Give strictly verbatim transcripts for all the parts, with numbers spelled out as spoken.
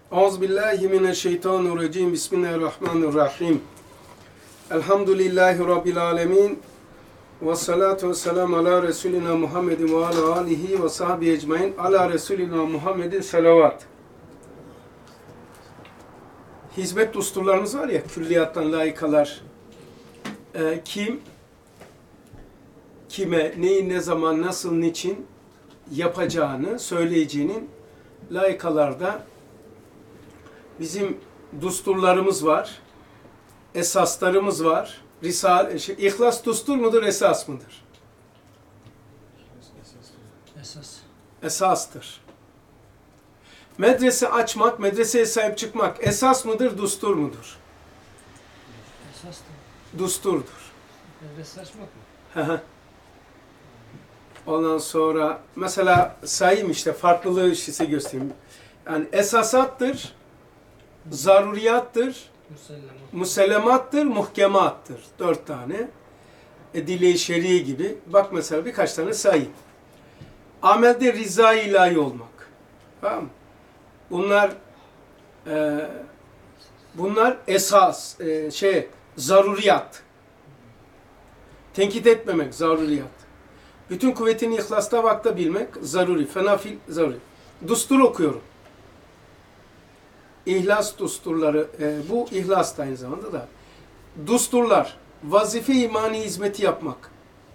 Euzubillahimineşşeytanirracim. Bismillahirrahmanirrahim. Elhamdülillahi Rabbil alemin. Ve salatu ve selamu ala Resulina Muhammedin ve ala alihi ve sahbihi ecmain. Ala Resulina Muhammedin selavat. Hizmet düsturlarımız var ya, külliyattan layıkalar. Ee, kim, kime, neyi, ne zaman, nasıl, niçin yapacağını, söyleyeceğinin layıkalarda bizim düsturlarımız var, esaslarımız var. Risale, şey, İhlas düstur mudur, esas mıdır? Esas. Esastır. Medrese açmak, medreseye sahip çıkmak esas mıdır, düstur mudur? Esas da. Düsturdur. Medrese açmak mı? Hı hı. Ondan sonra mesela sayayım, işte farklılığı size göstereyim. Yani esasattır, zaruriyattır, Musellemat. musellemattır, muhkemattır. Dört tane. E, dile-i şer'i gibi. Bak mesela birkaç tane sayayım. Amelde rıza-i ilahi olmak. Tamam mı? Bunlar e, bunlar esas, e, şey, zaruriyat. Tenkit etmemek, zaruriyat. Bütün kuvvetini ihlasta vakta bilmek, zaruri. Fenafil, zaruri. Düstur okuyorum. İhlas düsturları, e, bu ihlas da aynı zamanda da. Düsturlar, vazife imani hizmeti yapmak.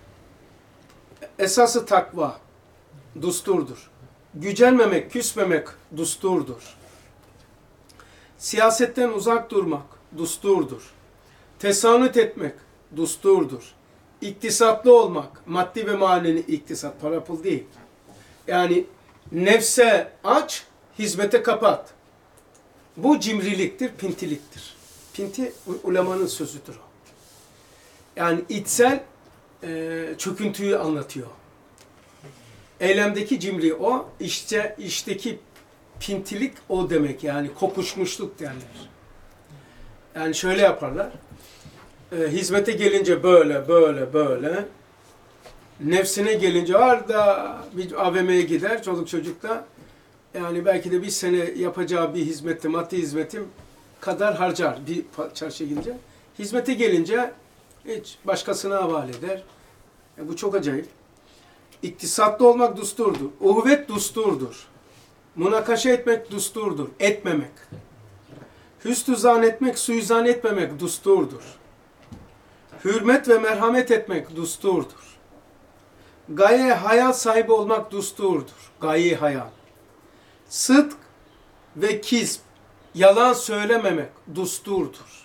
Esası takva, düsturdur. Gücenmemek, küsmemek, düsturdur. Siyasetten uzak durmak, düsturdur. Tesanüt etmek, düsturdur. İktisatlı olmak, maddi ve manevi iktisat, para pul değil. Yani nefse aç, hizmete kapat. Bu cimriliktir, pintiliktir. Pinti ulemanın sözüdür o. Yani içsel e, çöküntüyü anlatıyor. Eylemdeki cimri o, işte işteki pintilik o demek, yani kokuşmuşluk derler. Yani şöyle yaparlar. E, hizmete gelince böyle, böyle, böyle. Nefsine gelince arda bir A V M'ye gider çoluk çocukla. Yani belki de bir sene yapacağı bir hizmette, maddi hizmetim kadar harcar bir çarşıya gidince. Hizmete gelince hiç başkasına havale eder. Yani bu çok acayip. İktisatlı olmak düsturdur. Uhvet düsturdur. Münakaşa etmek düsturdur. Etmemek. Hüsnü zan etmek, suizan etmemek düsturdur. Hürmet ve merhamet etmek düsturdur. Gaye hayal sahibi olmak düsturdur. Gaye hayal. Sıdk ve kizb, yalan söylememek düsturdur.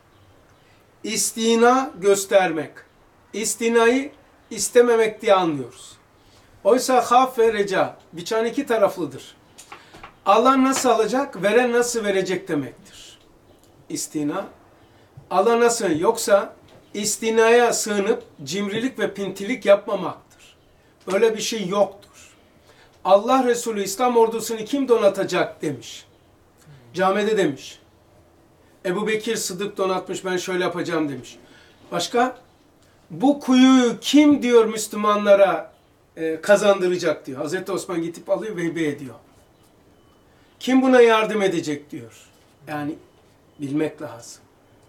İstina göstermek. İstinayı istememek diye anlıyoruz. Oysa haf ve reca, biçan iki taraflıdır. Allah nasıl alacak, veren nasıl verecek demektir. İstina, Allah nasıl, yoksa istinaya sığınıp cimrilik ve pintilik yapmamaktır. Öyle bir şey yoktur. Allah Resulü İslam ordusunu kim donatacak demiş. Camide demiş. Ebu Bekir Sıddık donatmış, ben şöyle yapacağım demiş. Başka? Bu kuyuyu kim diyor Müslümanlara e, kazandıracak diyor. Hazreti Osman gidip alıyor ve hibe ediyor. Kim buna yardım edecek diyor. Yani bilmek lazım.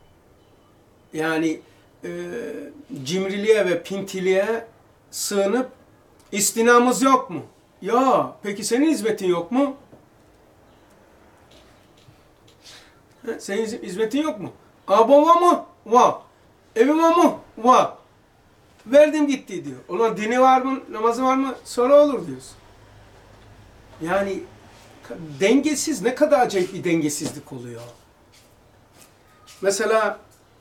Yani e, cimriliğe ve pintiliğe sığınıp istinamız yok mu? Ya, peki senin hizmetin yok mu? He, senin hizmetin yok mu? Aba var mı? Var. Evim var mı? Var. Verdim gitti diyor. Ulan dini var mı? Namazı var mı? Sonra olur diyorsun. Yani dengesiz, ne kadar acayip bir dengesizlik oluyor. Mesela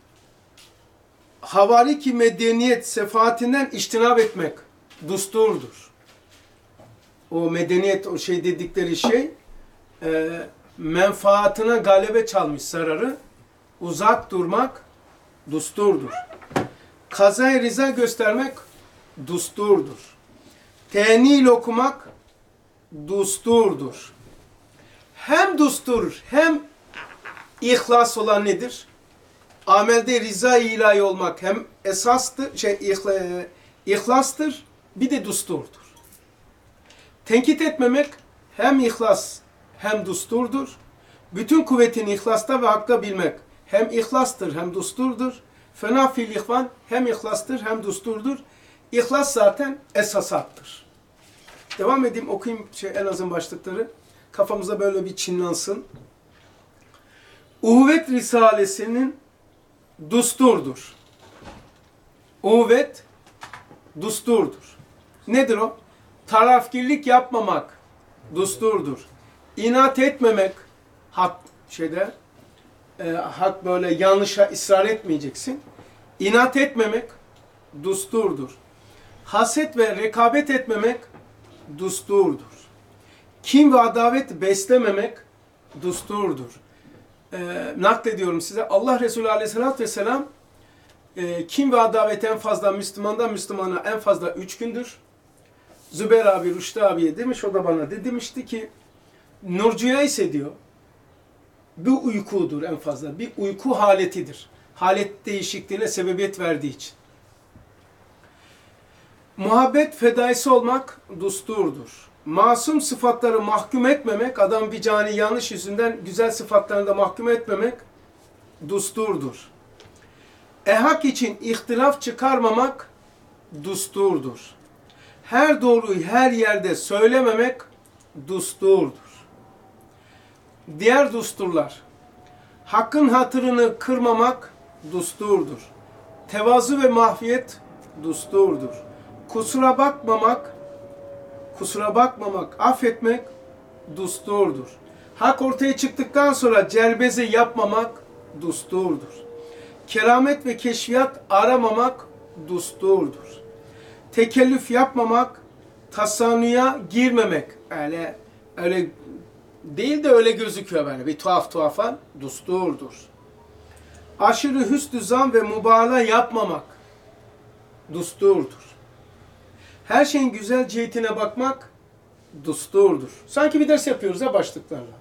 havari-ki medeniyet sefaatinden içtinab etmek düsturdur. O medeniyet, o şey dedikleri şey, e, menfaatine galebe çalmış zararı, uzak durmak düsturdur. Kazaya rıza göstermek düsturdur. Tenil okumak düsturdur. Hem düstur hem ihlas olan nedir? Amelde rıza-i ilahi olmak hem esastır, şey, ihla, ihlastır, bir de düsturdur. Tenkit etmemek hem ihlas hem düsturdur. Bütün kuvvetini ihlasta ve hakta bilmek hem ihlastır hem dusturdur. Fena fil ihvan hem ihlastır hem dusturdur. İhlas zaten esasattır. Devam edeyim, okuyayım şey, en azın başlıkları. Kafamıza böyle bir çinlansın. Uhuvvet Risalesi'nin dusturdur. Uhuvvet dusturdur. Nedir o? Tarafgirlik yapmamak dusturdur. İnat etmemek, hak şeyde, e, hak böyle yanlışa ısrar etmeyeceksin. İnat etmemek dusturdur. Haset ve rekabet etmemek dusturdur. Kin ve adavet beslememek dusturdur. E, naklediyorum size, Allah Resulü Aleyhisselatü Vesselam e, kin ve adavet en fazla Müslümandan Müslümana en fazla üç gündür. Zübeyir abi, Rüştü abiye demiş, o da bana de, demişti ki Nurcu'ya ise diyor, bir uykudur en fazla, bir uyku haletidir. Halet değişikliğine sebebiyet verdiği için. Muhabbet fedaisi olmak dusturdur. Masum sıfatları mahkum etmemek, adam bir cani yanlış yüzünden güzel sıfatlarını da mahkum etmemek dusturdur. Ehak için ihtilaf çıkarmamak dusturdur. Her doğruyu her yerde söylememek dusturdur. Diğer dusturlar, hakkın hatırını kırmamak dusturdur. Tevazu ve mahfiyet dusturdur. Kusura bakmamak, kusura bakmamak, affetmek dusturdur. Hak ortaya çıktıktan sonra cerbeze yapmamak dusturdur. Keramet ve keşfiyat aramamak dusturdur. Tekellüf yapmamak, tasannuya girmemek, öyle öyle değil de öyle gözüküyor böyle bir tuhaf tuhafa, dusturdur. Aşırı hüsnü zan ve mübalağa yapmamak dusturdur. Her şeyin güzel cihetine bakmak dusturdur. Sanki bir ders yapıyoruz ha başlıklarla.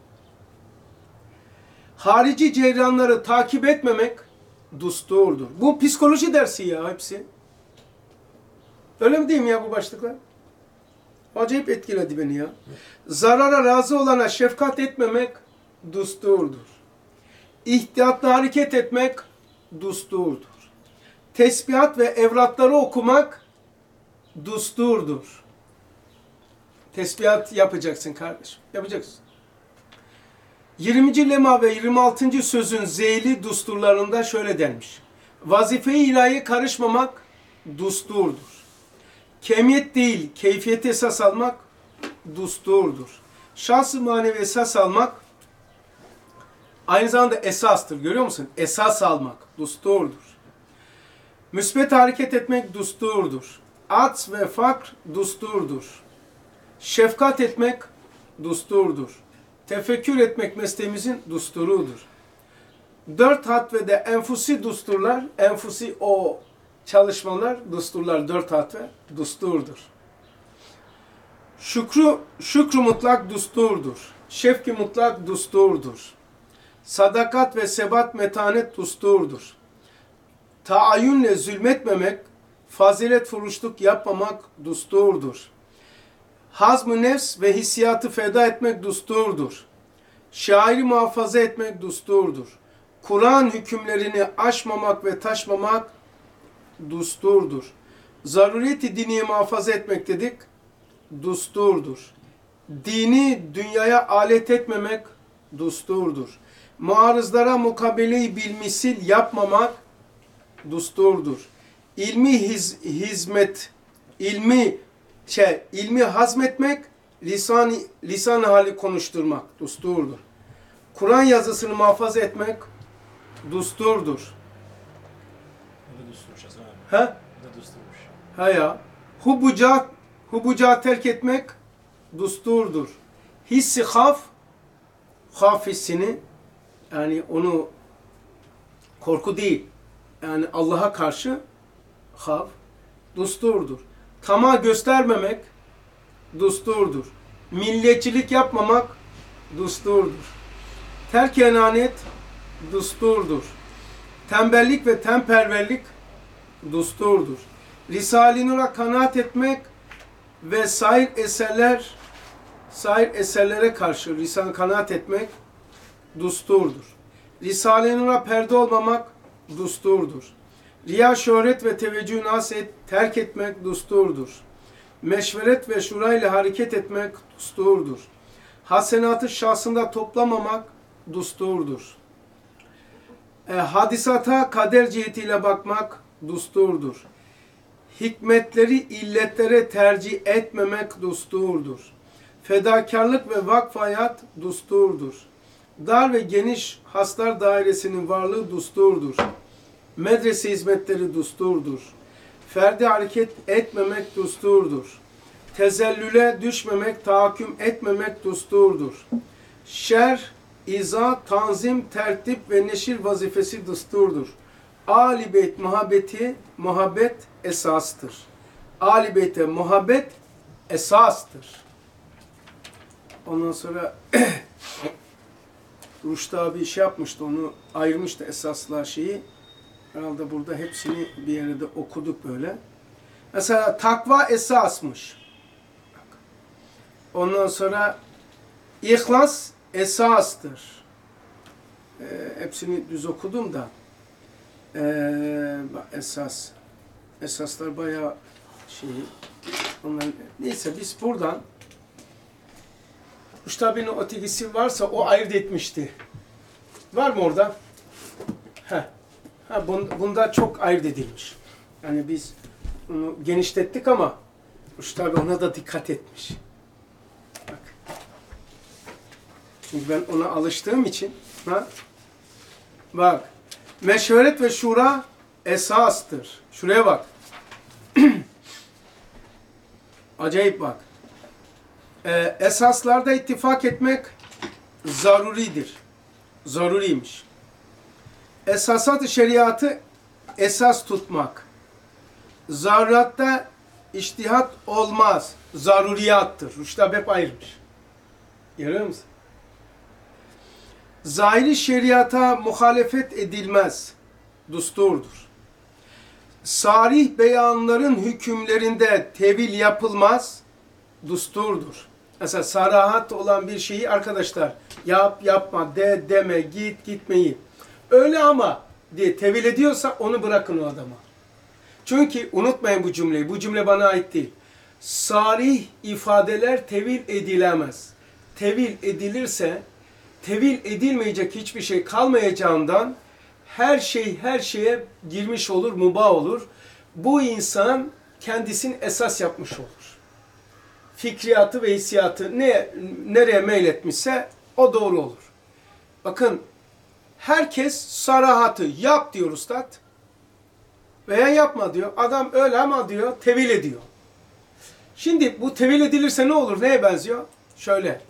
Harici ceyranları takip etmemek dusturdur. Bu psikoloji dersi ya hepsi. Öyle mi değil mi ya bu başlıklar? Acayip etkiledi beni ya. Zarara razı olana şefkat etmemek dusturdur. İhtiyatlı hareket etmek dusturdur. Tesbihat ve evratları okumak dusturdur. Tesbihat yapacaksın kardeşim. Yapacaksın. yirminci lema ve yirmi altıncı sözün zeyli dusturlarında şöyle denmiş. Vazife-i ilahiye karışmamak dusturdur. Kemiyet değil, keyfiyet esas almak dusturdur. Şahs-ı manevi esas almak aynı zamanda esastır. Görüyor musun? Esas almak dusturdur. Müsbet hareket etmek dusturdur. Ats ve fakr dusturdur. Şefkat etmek dusturdur. Tefekkür etmek mesleğimizin dusturudur. Dört hatve de enfusi dusturlar, enfusi o çalışmalar, dusturlar, dört hatve dusturdur. Şükrü, şükrü mutlak dusturdur. Şefki mutlak dusturdur. Sadakat ve sebat metanet dusturdur. Taayyünle zulmetmemek, fazilet furuşluk yapmamak dusturdur. Hazm-ı nefs ve hissiyatı feda etmek dusturdur. Şairi muhafaza etmek dusturdur. Kur'an hükümlerini aşmamak ve taşmamak dusturdur. Zaruriyeti diniye muhafaza etmek dedik, dusturdur. Dini dünyaya alet etmemek dusturdur. Muarızlara mukabele-i bilmisil yapmamak dusturdur. İlmi hiz, hizmet, ilmi şey, ilmi hazmetmek, lisan lisan hali konuşturmak dusturdur. Kur'an yazısını muhafaza etmek dusturdur. Bu da dusturmuş Hasan abi. He? Bu da dusturmuş. Ha ya. Hubuca, hubuca terk etmek dusturdur. Hissi haf, haf hissini, yani onu korku değil, yani Allah'a karşı haf, dusturdur. Tamah göstermemek dusturdur. Milliyetçilik yapmamak dusturdur. Terk enanet dusturdur. Tembellik ve temperverlik dusturdur. Risale-i Nur'a kanaat etmek ve sair eserler sair eserlere karşı lisan kanaat etmek dusturdur. Risale-i Nur'a perde olmamak dusturdur. Riya, şöhret ve teveccühü nas et, terk etmek dusturdur. Meşveret ve şura ile hareket etmek dusturdur. Hasenatı şahsında toplamamak dusturdur. E, hadisata kader cihetiyle bakmak dusturdur. Hikmetleri illetlere tercih etmemek dusturdur. Fedakarlık ve vakf hayat dusturdur. Dar ve geniş haslar dairesinin varlığı dusturdur. Medrese hizmetleri dusturdur. Ferdi hareket etmemek dusturdur. Tezellüle düşmemek, tahakküm etmemek dusturdur. Şer, izah, tanzim, tertip ve neşir vazifesi dusturdur. Âl-i Beyt muhabbeti, muhabbet esastır. Âl-i Beyt'e muhabbet esastır. Ondan sonra Ruştü abi şey yapmıştı, onu ayırmıştı esaslar şeyi. Herhalde burada hepsini bir yerde okuduk böyle. Mesela takva esasmış. Ondan sonra ihlas esastır. Ee, hepsini düz okudum da. Ee, esas. Esaslar bayağı şey. Onlar, neyse biz buradan Rüştü abinin o tegisi varsa o ayırt etmişti. Var mı orada? Heh. Ha, bunda çok ayırt edilmiş. Yani biz bunu genişlettik ama Rüştü abi ona da dikkat etmiş. Bak. Çünkü ben ona alıştığım için ha? Bak. Meşveret ve şura esastır. Şuraya bak. Acayip bak. Ee, esaslarda ittifak etmek zaruridir. Zaruriymiş. Esasat-ı şeriatı esas tutmak. Zaruratta içtihat olmaz. Zaruriyattır. Rüştü abi hep ayırmış. Görüyor musun? Zahiri şeriata muhalefet edilmez. Dusturdur. Sarih beyanların hükümlerinde tevil yapılmaz. Dusturdur. Mesela sarahat olan bir şeyi arkadaşlar yap, yapma, de, deme, git, gitmeyi. Öyle ama diye tevil ediyorsa onu bırakın o adama. Çünkü unutmayın bu cümleyi. Bu cümle bana ait değil. Sarih ifadeler tevil edilemez. Tevil edilirse tevil edilmeyecek hiçbir şey kalmayacağından her şey her şeye girmiş olur, mubah olur. Bu insan kendisini esas yapmış olur. Fikriyatı ve hissiyatı ne, nereye meyletmişse o doğru olur. Bakın herkes sarahatı yap diyor ustad veya yapma diyor. Adam öyle ama diyor tevil ediyor. Şimdi bu tevil edilirse ne olur? Neye benziyor? Şöyle.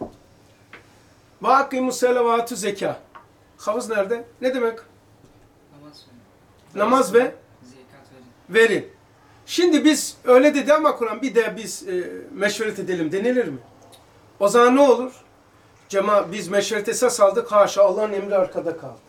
Vakimus selavatü zeka. Havuz nerede? Ne demek? Namaz Namaz ve zekat verin. verin. Şimdi biz öyle dedi ama Kur'an bir de biz e, meşveret edelim denilir mi? O zaman ne olur? Cema biz meşveret esas aldık. Haşa Allah'ın emri arkada kaldı.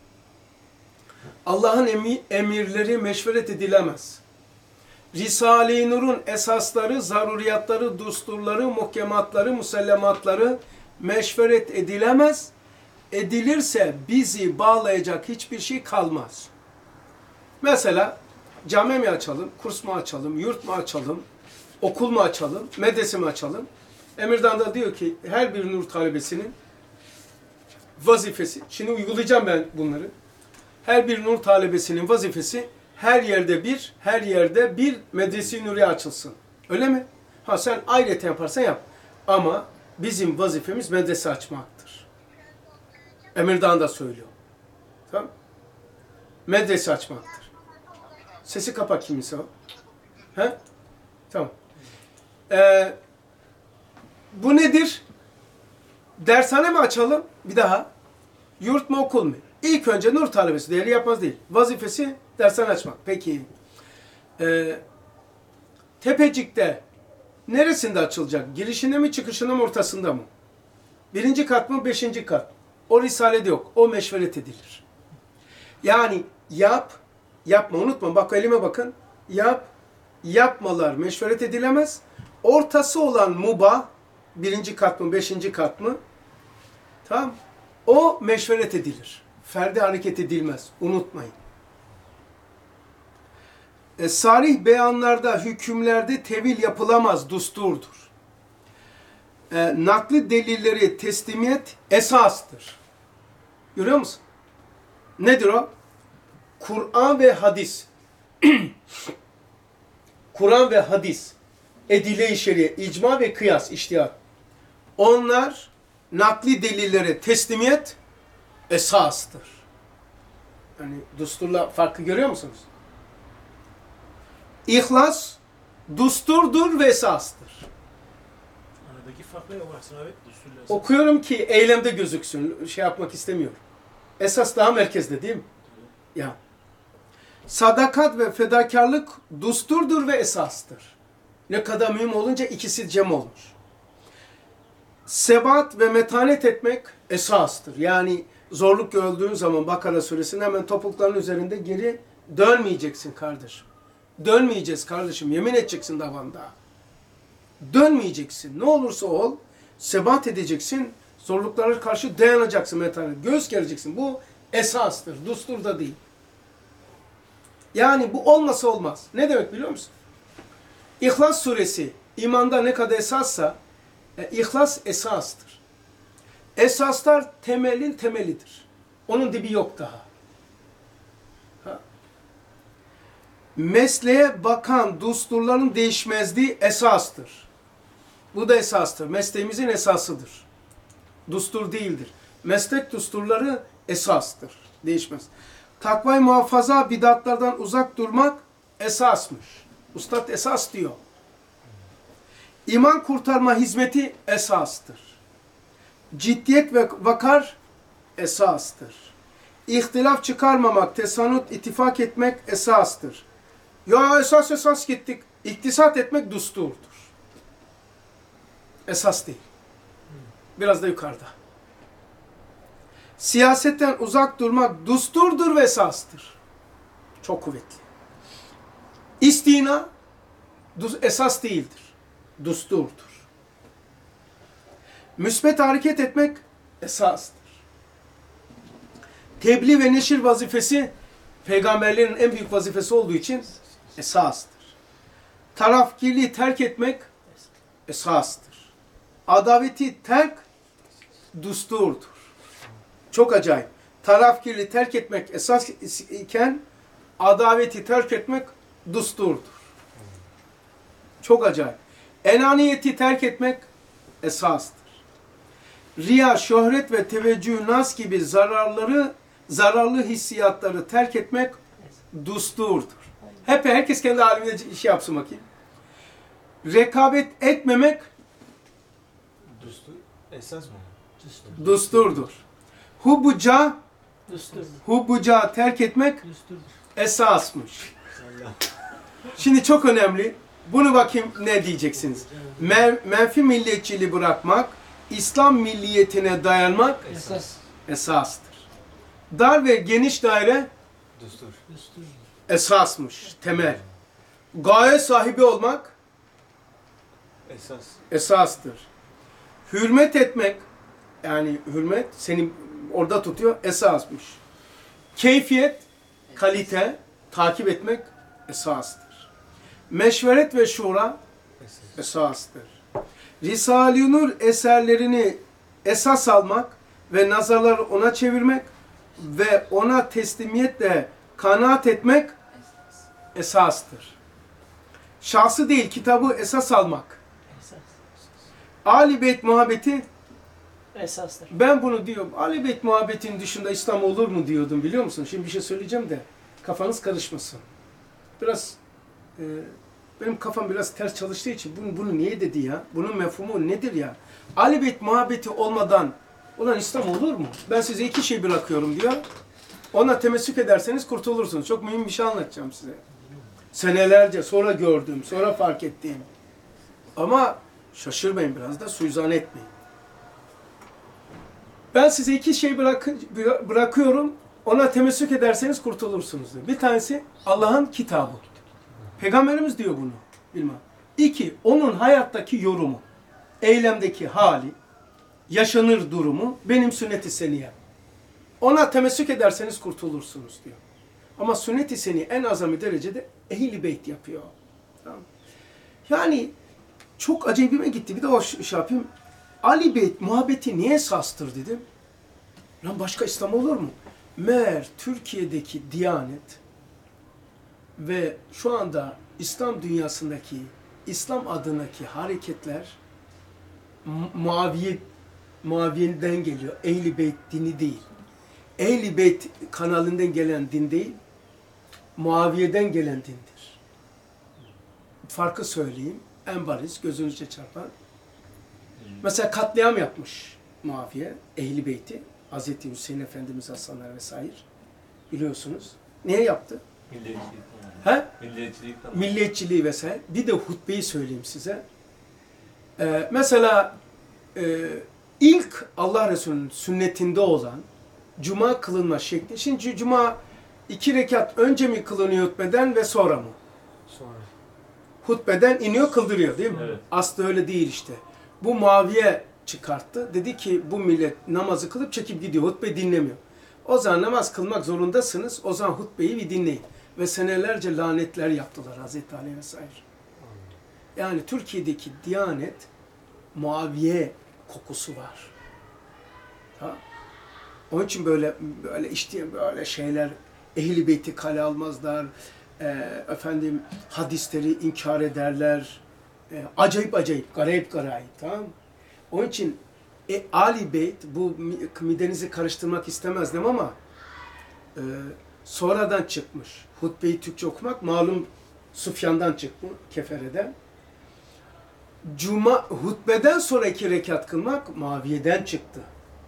Allah'ın emi, emirleri meşveret edilemez. Risale-i Nur'un esasları, zaruriyatları, dusturları, muhkematları, musellematları meşveret edilemez. Edilirse bizi bağlayacak hiçbir şey kalmaz. Mesela cami mi açalım, kurs mu açalım, yurt mu açalım, okul mu açalım, medrese mi açalım? Emirdan da diyor ki her bir nur talebesinin vazifesi, şimdi uygulayacağım ben bunları. Her bir nur talebesinin vazifesi her yerde bir, her yerde bir medrese-i nuriye açılsın. Öyle mi? Ha sen ayrıca yaparsan yap. Ama bizim vazifemiz medrese açmaktır. Emirdan da söylüyor. Tamam? Medrese açmaktır. Sesi kapa kimse o. He? Tamam. Ee, bu nedir? Dershane mi açalım? Bir daha. Yurt mu okul mu? İlk önce nur talebesi değeri yapmaz değil. Vazifesi dershane açmak. Peki. Ee, Tepecik'te neresinde açılacak? Girişinde mi, çıkışında mı, ortasında mı? Birinci kat mı, beşinci kat mı? O risalede yok. O meşveret edilir. Yani yap, yapma. Unutma. Bak elime bakın. Yap, yapmalar meşveret edilemez. Ortası olan mubah, birinci kat mı, beşinci kat mı? Tamam. O meşveret edilir. Ferdi hareket edilmez. Unutmayın. E, sarih beyanlarda, hükümlerde tevil yapılamaz, dusturdur. E, nakli delilleri teslimiyet esastır. Görüyor musun? Nedir o? Kur'an ve hadis. Kur'an ve hadis. Edile-i şeriye, icma ve kıyas, içtihat. Onlar nakli delillere teslimiyet esastır. Yani dusturla farkı görüyor musunuz? İhlas dusturdur ve esastır. Aradaki fark ne varsın abi? Düsturla esas. Okuyorum ki eylemde gözüksün. Şey yapmak istemiyorum. Esas daha merkezde değil mi? Ya. Sadakat ve fedakarlık dusturdur ve esastır. Ne kadar mühim olunca ikisi cem olmuş. Sebat ve metanet etmek esastır. Yani zorluk gördüğün zaman Bakara suresinde hemen topukların üzerinde geri dönmeyeceksin kardeşim. Dönmeyeceğiz kardeşim. Yemin edeceksin davanda. Dönmeyeceksin. Ne olursa ol, sebat edeceksin. Zorluklara karşı dayanacaksın metanet. Göğüs geleceksin. Bu esastır. Dustur da değil. Yani bu olmasa olmaz. Ne demek biliyor musun? İhlas suresi imanda ne kadar esassa e, İhlas esastır. Esaslar temelin temelidir. Onun dibi yok daha. Ha. Mesleğe bakan dusturların değişmezliği esastır. Bu da esastır. Mesleğimizin esasıdır. Dustur değildir. Meslek dusturları esastır. Değişmez. Takvayı muhafaza, bidatlardan uzak durmak esasmış. Ustad esas diyor. İman kurtarma hizmeti esastır. Ciddiyet ve vakar esastır. İhtilaf çıkarmamak, tesanut, ittifak etmek esastır. Ya esas esas gittik. İktisat etmek dusturdur. Esas değil. Biraz da yukarıda. Siyasetten uzak durmak dusturdur ve esastır. Çok kuvvetli. İstina esas değildir. Dusturdur. Müsbet hareket etmek esastır. Tebliğ ve neşir vazifesi peygamberlerin en büyük vazifesi olduğu için esastır. Tarafkirliği terk etmek esastır. Adaveti terk dusturdur. Çok acayip. Tarafkirliği terk etmek esas iken adaveti terk etmek dusturdur. Çok acayip. Enaniyeti terk etmek esastır. Riya, şöhret ve teveccüh nas gibi zararları, zararlı hissiyatları terk etmek dusturdur. Hep herkes kendi halinde iş yapsın bakayım. Rekabet etmemek Düstur esas mı? Düstur. dusturdur. Hubbuca, Düstur. hubbuca terk etmek Düsturdur. esasmış. Allah. Şimdi çok önemli. Bunu bakayım ne diyeceksiniz. Men, menfi milliyetçiliği bırakmak, İslam milliyetine dayanmak Esas. esastır. Dar ve geniş daire Düstur. Düstur. esasmış, temel. Gaye sahibi olmak Esas. esastır. Hürmet etmek, yani hürmet seni orada tutuyor, esasmış. Keyfiyet, kalite, takip etmek esastır. Meşveret ve şura Esas. esastır. Risale-i Nur eserlerini esas almak ve nazarları ona çevirmek ve ona teslimiyetle kanaat etmek esastır. Şahsı değil, kitabı esas almak. Esas. Ali Beyt muhabbeti, Esastır. ben bunu diyorum, Ali Beyt muhabbetin dışında İslam olur mu diyordum biliyor musun? Şimdi bir şey söyleyeceğim de kafanız karışmasın. Biraz e, benim kafam biraz ters çalıştığı için bunu, bunu niye dedi ya? Bunun mefhumu nedir ya? Ali Beyt muhabbeti olmadan ulan İslam olur mu? Ben size iki şey bırakıyorum diyor. Ona temessük ederseniz kurtulursunuz. Çok mühim bir şey anlatacağım size. Senelerce sonra gördüğüm, sonra fark ettiğim. Ama şaşırmayın, biraz da suizan etmeyin. Ben size iki şey bırak bırakıyorum. Ona temessük ederseniz kurtulursunuz diyor. Bir tanesi Allah'ın kitabı. Peygamberimiz diyor bunu. Bilmem. İki, onun hayattaki yorumu. Eylemdeki hali, yaşanır durumu, benim sünnet-i seniyem. Ona temessük ederseniz kurtulursunuz diyor. Ama sünnet-i seni en azami derecede ehl-i beyt yapıyor. Tamam. Yani çok acayibime gitti. Bir de o şey yapayım. Ali Beyt muhabbeti niye esastır dedim. Lan başka İslam olur mu? Meğer Türkiye'deki Diyanet ve şu anda İslam dünyasındaki İslam adındaki hareketler Mu- Muaviye Muaviye'den geliyor. Ehl-i Beyt dini değil. Ehl-i Beyt kanalından gelen din değil, Muaviye'den gelen dindir. Farkı söyleyeyim. En bariz, gözünüzce çarpan. Mesela katliam yapmış Muaviye, Ehl-i Beyt'i. Hazreti Hüseyin Efendimiz Hasanlar vesaire. Biliyorsunuz. Niye yaptı? Milliyetçilik. He? Milliyetçilik. Milliyetçiliği vesaire. Bir de hutbeyi söyleyeyim size. Ee, mesela e, ilk Allah Resulü'nün sünnetinde olan cuma kılınma şekli. Şimdi cuma iki rekat önce mi kılınıyor hutbeden ve sonra mı? Sonra. Hutbeden iniyor kıldırıyor değil mi? Evet. Aslında öyle değil işte. Bu Muaviye çıkarttı. Dedi ki bu millet namazı kılıp çekip gidiyor. Hutbe dinlemiyor. O zaman namaz kılmak zorundasınız. O zaman hutbeyi bir dinleyin. Ve senelerce lanetler yaptılar Hazreti Ali vesaire. Yani Türkiye'deki Diyanet Muaviye kokusu var. Ha? Onun için böyle böyle işte böyle şeyler Ehl-i Beyt'i kale almazlar. E, efendim hadisleri inkar ederler. E, acayip acayip, garayip garayip, tamam mı? Onun için e, Ali Beyt, bu midenizi karıştırmak istemezdim ama e, sonradan çıkmış. Hutbeyi Türkçe okumak malum Sufyan'dan çıktı, Kefere'den. Cuma hutbeden sonra iki rekat kılmak Muaviye'den çıktı.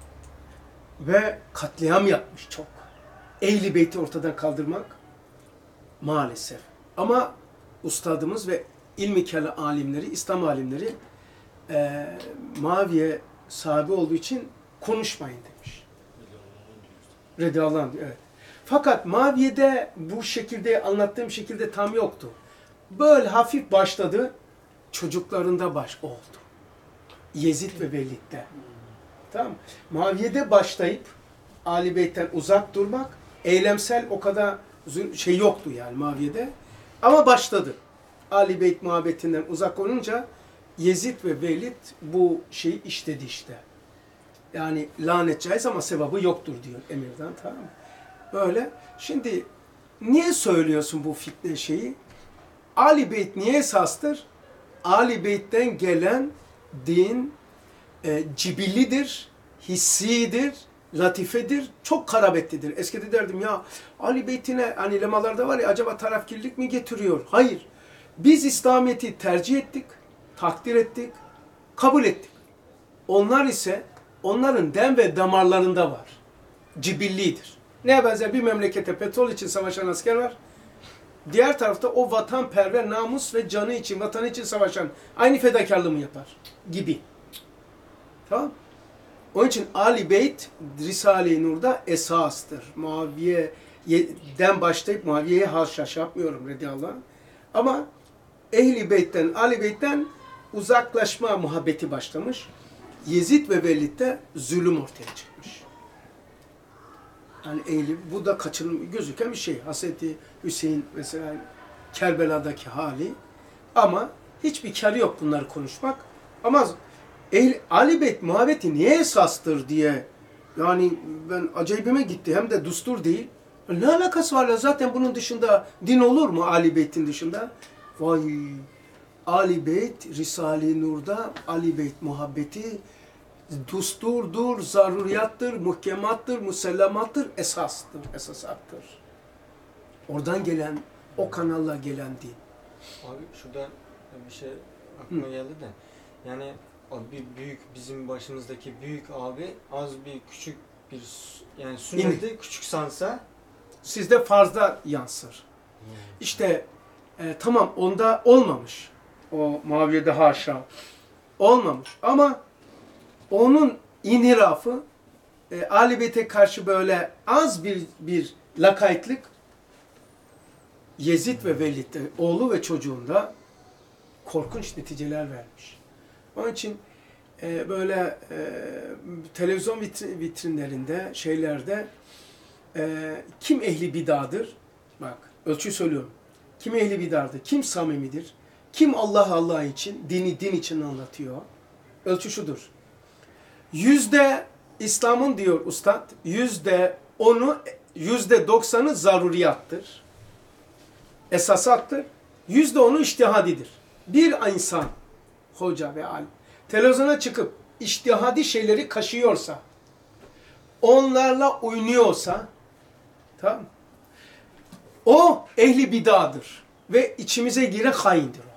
Ve katliam yapmış çok. Ehl-i Beyt'i ortadan kaldırmak maalesef. Ama ustadımız ve ilmi kelam alimleri, İslam alimleri e, Muaviye sahibi olduğu için konuşmayın demiş. Radıyallahu anh, evet. Fakat Muaviye'de bu şekilde anlattığım şekilde tam yoktu. Böyle hafif başladı, çocuklarında baş oldu. Yezid ve Velid'de. Tamam mı? Muaviye'de başlayıp Ali Beyt'ten uzak durmak, eylemsel o kadar şey yoktu yani Muaviye'de. Ama başladı. Ali Beyt muhabbetinden uzak olunca Yezid ve Velid bu şeyi işledi işte. Yani lanet caiz ama sevabı yoktur diyor emirden, tamam mı? Böyle. Şimdi niye söylüyorsun bu fitne şeyi? Ali Beyt niye esastır? Ali Beyt'ten gelen din e, cibillidir, hissidir, latifedir, çok karabetlidir. Eskide derdim ya Ali Beyt'ine hani lemalarda var ya acaba tarafkirlik mi getiriyor? Hayır. Biz İslamiyet'i tercih ettik, takdir ettik, kabul ettik. Onlar ise onların dem ve damarlarında var. Cibillidir. Neye benzer? Bir memlekete petrol için savaşan asker var. Diğer tarafta o vatanperver, namus ve canı için, vatanı için savaşan aynı fedakarlığı mı yapar? Gibi. Tamam. Onun için Ali Beyt Risale-i Nur'da esastır. Muaviye'den başlayıp Muaviye'ye haşa şey yapmıyorum radıyallahu anh. Ama Ehl-i Beyt'ten, Ali Beyt'ten uzaklaşma muhabbeti başlamış. Yezid ve Velid'de zulüm ortaya çıkmış. Yani ehli, bu da kaçınılmaz gözüken bir şey. Hazreti Hüseyin mesela Kerbela'daki hali. Ama hiçbir kârı yok bunları konuşmak. Ama Ehl, Ali Beyt muhabbeti niye esastır diye yani ben acayibime gitti. Hem de düstur değil. Ne alakası var ya zaten bunun dışında din olur mu Ali Beyt'in dışında? Vay Ali Beyt Risale-i Nur'da Ali Beyt muhabbeti düsturdur, zaruriyattır, muhkemattır, musellamattır, esastır, esasattır. Oradan gelen, o kanalla gelen din. Abi şurada bir şey aklıma geldi de yani o bir büyük bizim başımızdaki büyük abi az bir küçük bir s- yani sünneti küçük sansa Sizde farzda yansır. İşte e, tamam onda olmamış. O Muaviye'de haşa. Olmamış. Ama onun inhirafı e, Ali Beyt'e karşı böyle az bir bir lakaytlık Yezid ve Velid'de oğlu ve çocuğunda korkunç neticeler vermiş. Onun için e, böyle e, televizyon vitri- vitrinlerinde, şeylerde e, kim ehli bidadır? Bak, ölçü söylüyorum. Kim ehli bidadır? Kim samimidir? Kim Allah Allah için, dini din için anlatıyor? Ölçü şudur. Yüzde İslam'ın diyor ustad, yüzde onu, yüzde doksanı zaruriyattır. Esasattır. Yüzde onu içtihadidir. Bir insan, hoca ve alim, televizyona çıkıp içtihadi şeyleri kaşıyorsa, onlarla oynuyorsa, tamam mı? O ehli bidadır ve içimize giren haindir o.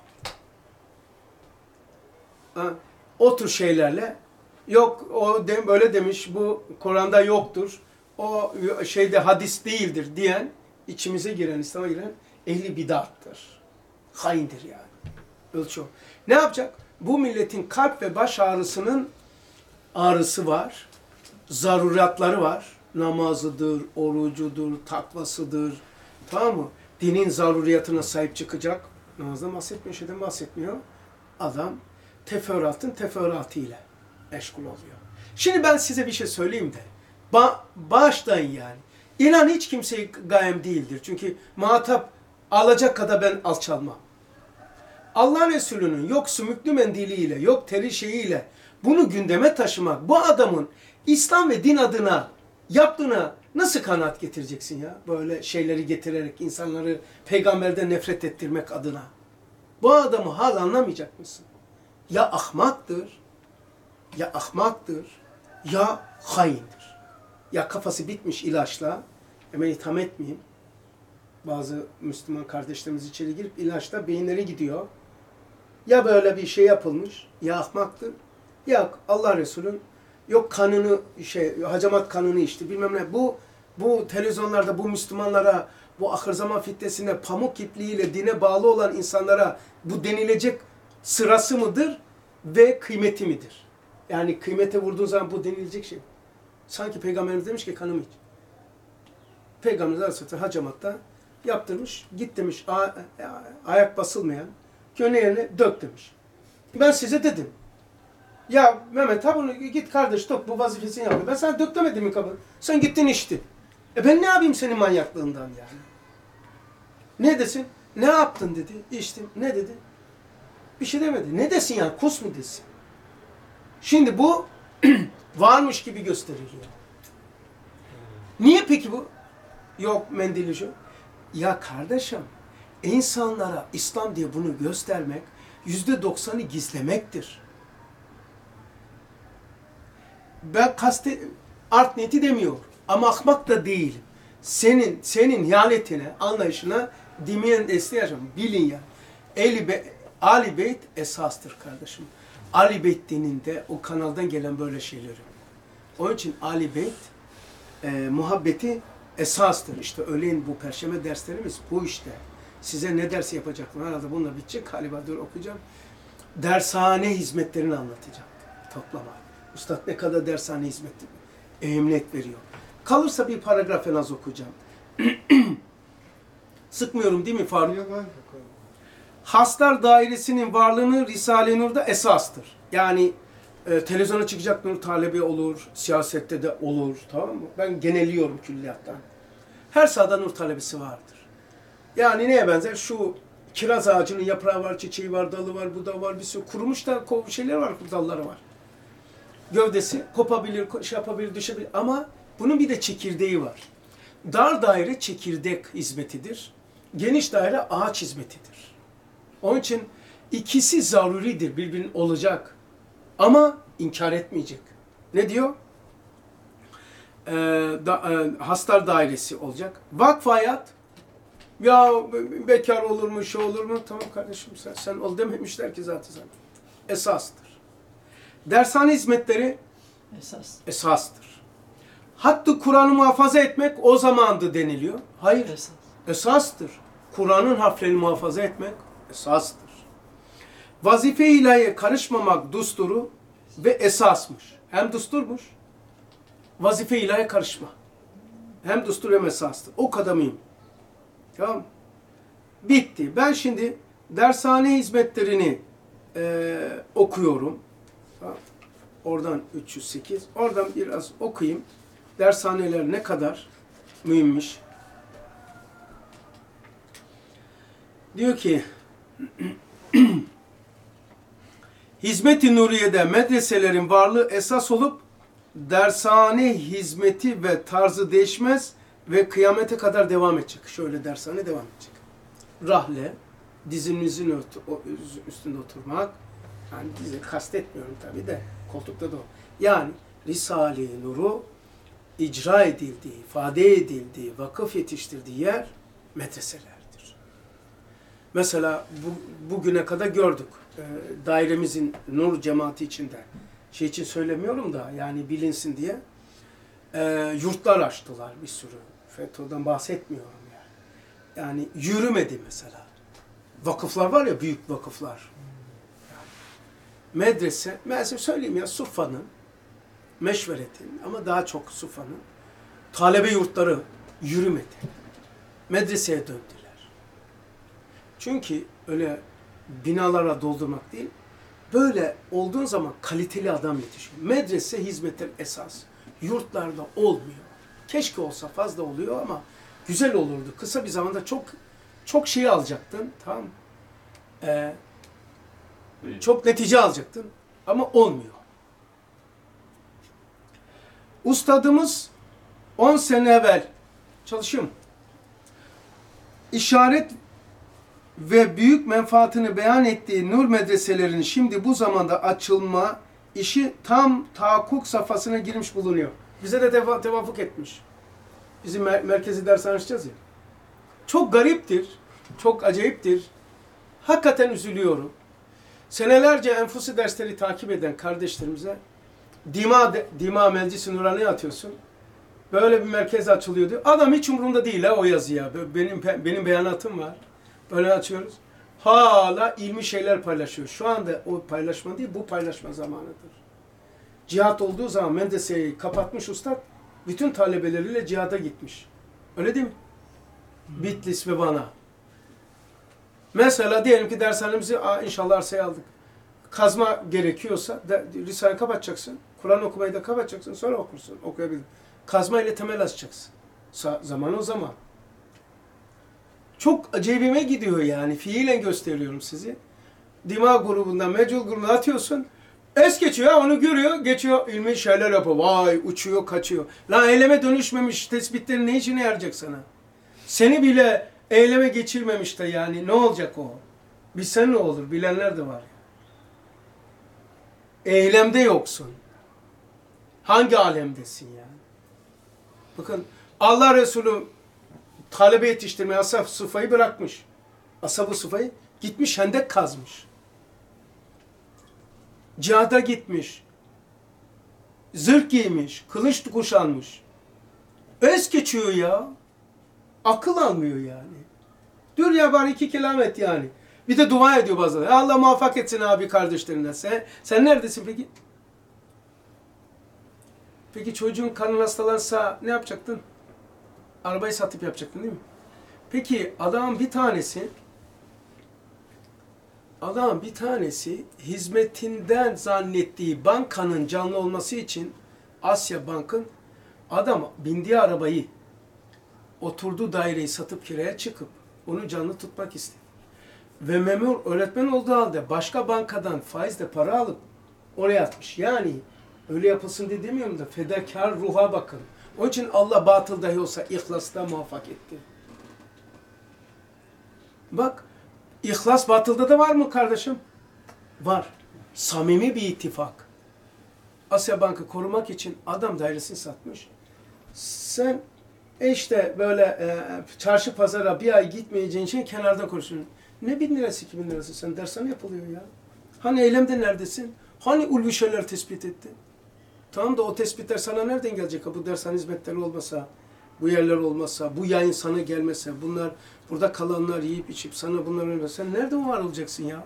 Ha, o tür şeylerle, yok o de, böyle demiş, bu Kur'an'da yoktur, o şeyde hadis değildir diyen, içimize giren, İslam'a giren ehli bidattır. Haindir yani. Ölçü o. Ne yapacak? Bu milletin kalp ve baş ağrısının ağrısı var, zaruratları var. Namazıdır, orucudur, takvasıdır. Tamam mı? Dinin zaruriyatına sahip çıkacak. Namazdan bahsetmiyor, şeyden bahsetmiyor. Adam teferruatın teferruatıyla meşgul oluyor. Şimdi ben size bir şey söyleyeyim de. Ba bağışlayın yani. İnan hiç kimseye gayem değildir. Çünkü muhatap alacak kadar ben alçalmam. Allah Resulü'nün yok sümüklü mendiliyle, yok teri şeyiyle bunu gündeme taşımak, bu adamın İslam ve din adına yaptığına nasıl kanaat getireceksin ya? Böyle şeyleri getirerek insanları peygamberden nefret ettirmek adına. Bu adamı hala anlamayacak mısın? Ya ahmaktır, ya ahmaktır, ya haindir. Ya kafası bitmiş ilaçla, hemen itham etmeyeyim. Bazı Müslüman kardeşlerimiz içeri girip ilaçla beyinleri gidiyor. Ya böyle bir şey yapılmış, ya ahmaktır, ya Allah Resulü'nün yok kanını, şey, hacamat kanını içti, bilmem ne. Bu, bu televizyonlarda bu Müslümanlara, bu ahir zaman fitnesine, pamuk ipliğiyle dine bağlı olan insanlara bu denilecek sırası mıdır ve kıymeti midir? Yani kıymete vurduğun zaman bu denilecek şey. Sanki Peygamberimiz demiş ki kanımı iç. Peygamberimiz Aleyhisselatü hacamatta yaptırmış, git demiş, ayak basılmayan köne yerine dök demiş. Ben size dedim. Ya Mehmet ha bunu git kardeş dök, bu vazifesini yapıyor. Ben sana dök demedim mi kabı? Sen gittin içtin. E ben ne yapayım senin manyaklığından yani? Ne desin? Ne yaptın dedi. İçtim. Ne dedi? Bir şey demedi. Ne desin yani? Kus mu desin? Şimdi bu varmış gibi gösteriliyor. Niye peki bu? Yok mendili şu. Ya kardeşim, insanlara İslam diye bunu göstermek yüzde doksanı gizlemektir. Ben kaste art niyeti demiyorum. Ama ahmak da değilim. Senin senin hiyaletine, anlayışına dimiyen desteği yaşam. Bilin ya. Ehli Be Ali Beyt esastır kardeşim. Ali Beyt dininde o kanaldan gelen böyle şeyleri. Onun için Ali Beyt e, muhabbeti esastır. İşte öğleyin bu perşembe derslerimiz bu işte. Size ne ders yapacaklar? Herhalde bununla bitecek. Galiba dur okuyacağım. Dershane hizmetlerini anlatacağım. Toplama. Üstad ne kadar dershane hizmeti ehemmiyet veriyor. Kalırsa bir paragraf en az okuyacağım. Sıkmıyorum değil mi Faruk? Haslar dairesinin varlığını Risale-i Nur'da esastır. Yani e, televizyona çıkacak nur talebi olur, siyasette de olur, tamam mı? Ben geneliyorum külliyattan. Her sahada nur talebesi vardır. Yani neye benzer? Şu kiraz ağacının yaprağı var, çiçeği var, dalı var, budağı var, bir sürü kurumuş da şeyler var, dalları var. Gövdesi kopabilir, şey yapabilir, düşebilir ama bunun bir de çekirdeği var. Dar daire çekirdek hizmetidir. Geniş daire ağaç hizmetidir. Onun için ikisi zaruridir, birbirinin olacak. Ama inkar etmeyecek. Ne diyor? Ee, da, e, hastar dairesi olacak. Vakf hayat, ya bekar olur mu, şey olur mu? Tamam kardeşim sen, sen ol dememişler ki zaten sana. Esastır. Dershane hizmetleri Esas. esastır. Hatta Kur'an'ı muhafaza etmek o zamandı deniliyor. Hayır, Esas. esastır. Kur'an'ın harflerini muhafaza etmek esastır. Vazife-i ilahiye karışmamak dusturu ve esasmış. Hem dusturmuş, vazife-i ilahiye karışma. Hem dustur hem esastır. O kadar mühim. Tamam mı? Bitti. Ben şimdi dershane hizmetlerini e, okuyorum. Tamam. oradan üç yüz sekiz. Oradan biraz okuyayım. Dershaneler ne kadar mühimmiş. Diyor ki Hizmet-i Nuriye'de medreselerin varlığı esas olup dershane hizmeti ve tarzı değişmez ve kıyamete kadar devam edecek. Şöyle dershane devam edecek. Rahle, dizinizin üstünde oturmak, yani dizi kastetmiyorum tabii de koltukta da o. Yani Risale-i Nur'u icra edildiği, ifade edildiği, vakıf yetiştirdiği yer medreselerdir. Mesela bu, bugüne kadar gördük. E, dairemizin Nur cemaati içinde. Şey için söylemiyorum da yani bilinsin diye. E, yurtlar açtılar bir sürü. FETÖ'den bahsetmiyorum yani. Yani yürümedi mesela. Vakıflar var ya, büyük vakıflar. Yani medrese, mesela söyleyeyim ya, Suffa'nın, Meşveret'in ama daha çok Suffa'nın talebe yurtları yürümedi. Medreseye döndüler. Çünkü öyle binalara doldurmak değil, böyle olduğun zaman kaliteli adam yetişiyor. Medrese hizmetin esas. Yurtlarda olmuyor. Keşke olsa, fazla oluyor ama güzel olurdu. Kısa bir zamanda çok çok şey alacaktın, tamam mı? Ee, çok netice alacaktın ama olmuyor. Ustadımız on sene evvel çalışıyorum. İşaret ve büyük menfaatini beyan ettiği nur medreselerinin şimdi bu zamanda açılma işi tam tahakkuk safhasına girmiş bulunuyor. Bize de teva tevafuk etmiş. Bizim mer merkezi ders açacağız ya. Çok gariptir, çok acayiptir. Hakikaten üzülüyorum. Senelerce enfusi dersleri takip eden kardeşlerimize Dima, de, Dima Meclis-i Nurani'ye atıyorsun. Böyle bir merkez açılıyor diyor. Adam hiç umurunda değil ha o yazı ya. Benim, benim beyanatım var. Böyle açıyoruz. Hala ilmi şeyler paylaşıyor. Şu anda o paylaşma değil, bu paylaşma zamanıdır. Cihat olduğu zaman medreseyi kapatmış ustad, bütün talebeleriyle cihada gitmiş. Öyle değil mi? Bitlis ve Van'a. Mesela diyelim ki dershanemizi inşallah arsaya aldık. Kazma gerekiyorsa Risale kapatacaksın. Kur'an okumayı da kapatacaksın. Sonra okursun. Okuyabilirsin. Kazma ile temel açacaksın. Zaman o zaman. Çok acayibime gidiyor yani. Fiilen gösteriyorum sizi. Dima grubundan, mecul grubundan atıyorsun. Es geçiyor, onu görüyor, geçiyor, ilmi şeyler yapıyor. Vay, uçuyor, kaçıyor. Lan eyleme dönüşmemiş tespitlerin ne işine yarayacak sana? Seni bile eyleme geçirmemiş de yani ne olacak o? Bilsen ne olur, bilenler de var. Eylemde yoksun. Hangi alemdesin yani? Bakın Allah Resulü talebe yetiştirmeye ashab-ı sıfayı bırakmış. Ashab-ı sıfayı gitmiş hendek kazmış. Cihada gitmiş. Zırh giymiş. Kılıç kuşanmış. Es geçiyor ya. Akıl almıyor yani. Dur ya bari iki kelam et yani. Bir de dua ediyor bazıları. Allah muvaffak etsin abi kardeşlerinden. Sen, sen neredesin peki? Peki çocuğun karnın hastalansa ne yapacaktın? Arabayı satıp yapacaktın değil mi? Peki adamın bir tanesi Adam bir tanesi hizmetinden zannettiği bankanın canlı olması için Asya Bank'ın adam bindiği arabayı oturduğu daireyi satıp kiraya çıkıp onu canlı tutmak istedi. Ve memur öğretmen olduğu halde başka bankadan faizle para alıp oraya atmış. Yani öyle yapılsın diye demiyorum da fedakar ruha bakın. Onun için Allah batıl dahi olsa ihlasta muvaffak etti. Bak, İhlas batılda da var mı kardeşim? Var. Samimi bir ittifak. Asya Bank'ı korumak için adam dairesini satmış. Sen işte böyle e, çarşı pazara bir ay gitmeyeceğin için kenardan konuşuyorsun. Ne bin lirası, iki bin lirası? Sen dershane yapılıyor ya. Hani eylemde neredesin? Hani ulvi şeyler tespit ettin? Tamam da o tespitler sana nereden gelecek? Bu dershane hizmetleri olmasa, bu yerler olmasa, bu yayın sana gelmese, bunlar burada kalanlar yiyip içip sana bunlar ölmese, sen nereden var olacaksın ya?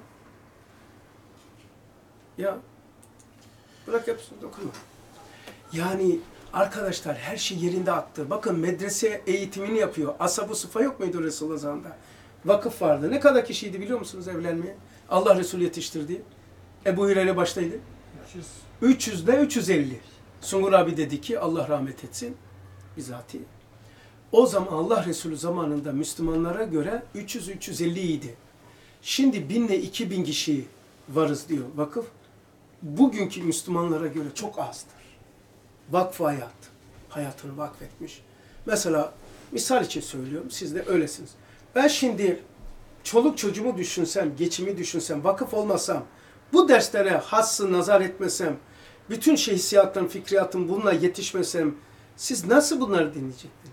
Ya bırak yapsın, dokunma. Yani arkadaşlar her şey yerinde aktır. Bakın medrese eğitimini yapıyor. Ashab-ı sıfa yok muydu Resulullah zamanında? Vakıf vardı. Ne kadar kişiydi biliyor musunuz evlenmeye? Allah Resulü yetiştirdi. Ebu Hüreyre baştaydı. üç yüz üç yüzde üç yüz elli. Sungur abi dedi ki Allah rahmet etsin bizatihi. O zaman Allah Resulü zamanında Müslümanlara göre üç yüz üç yüz elli idi. Şimdi bin ile iki bin kişi varız diyor vakıf. Bugünkü Müslümanlara göre çok azdır. Vakf hayat, hayatını vakfetmiş. Mesela misal için söylüyorum, siz de öylesiniz. Ben şimdi çoluk çocuğumu düşünsem, geçimi düşünsem, vakıf olmasam, bu derslere hassı nazar etmesem, bütün şey hissiyatım, fikriyatım bununla yetişmesem, siz nasıl bunları dinleyecektiniz?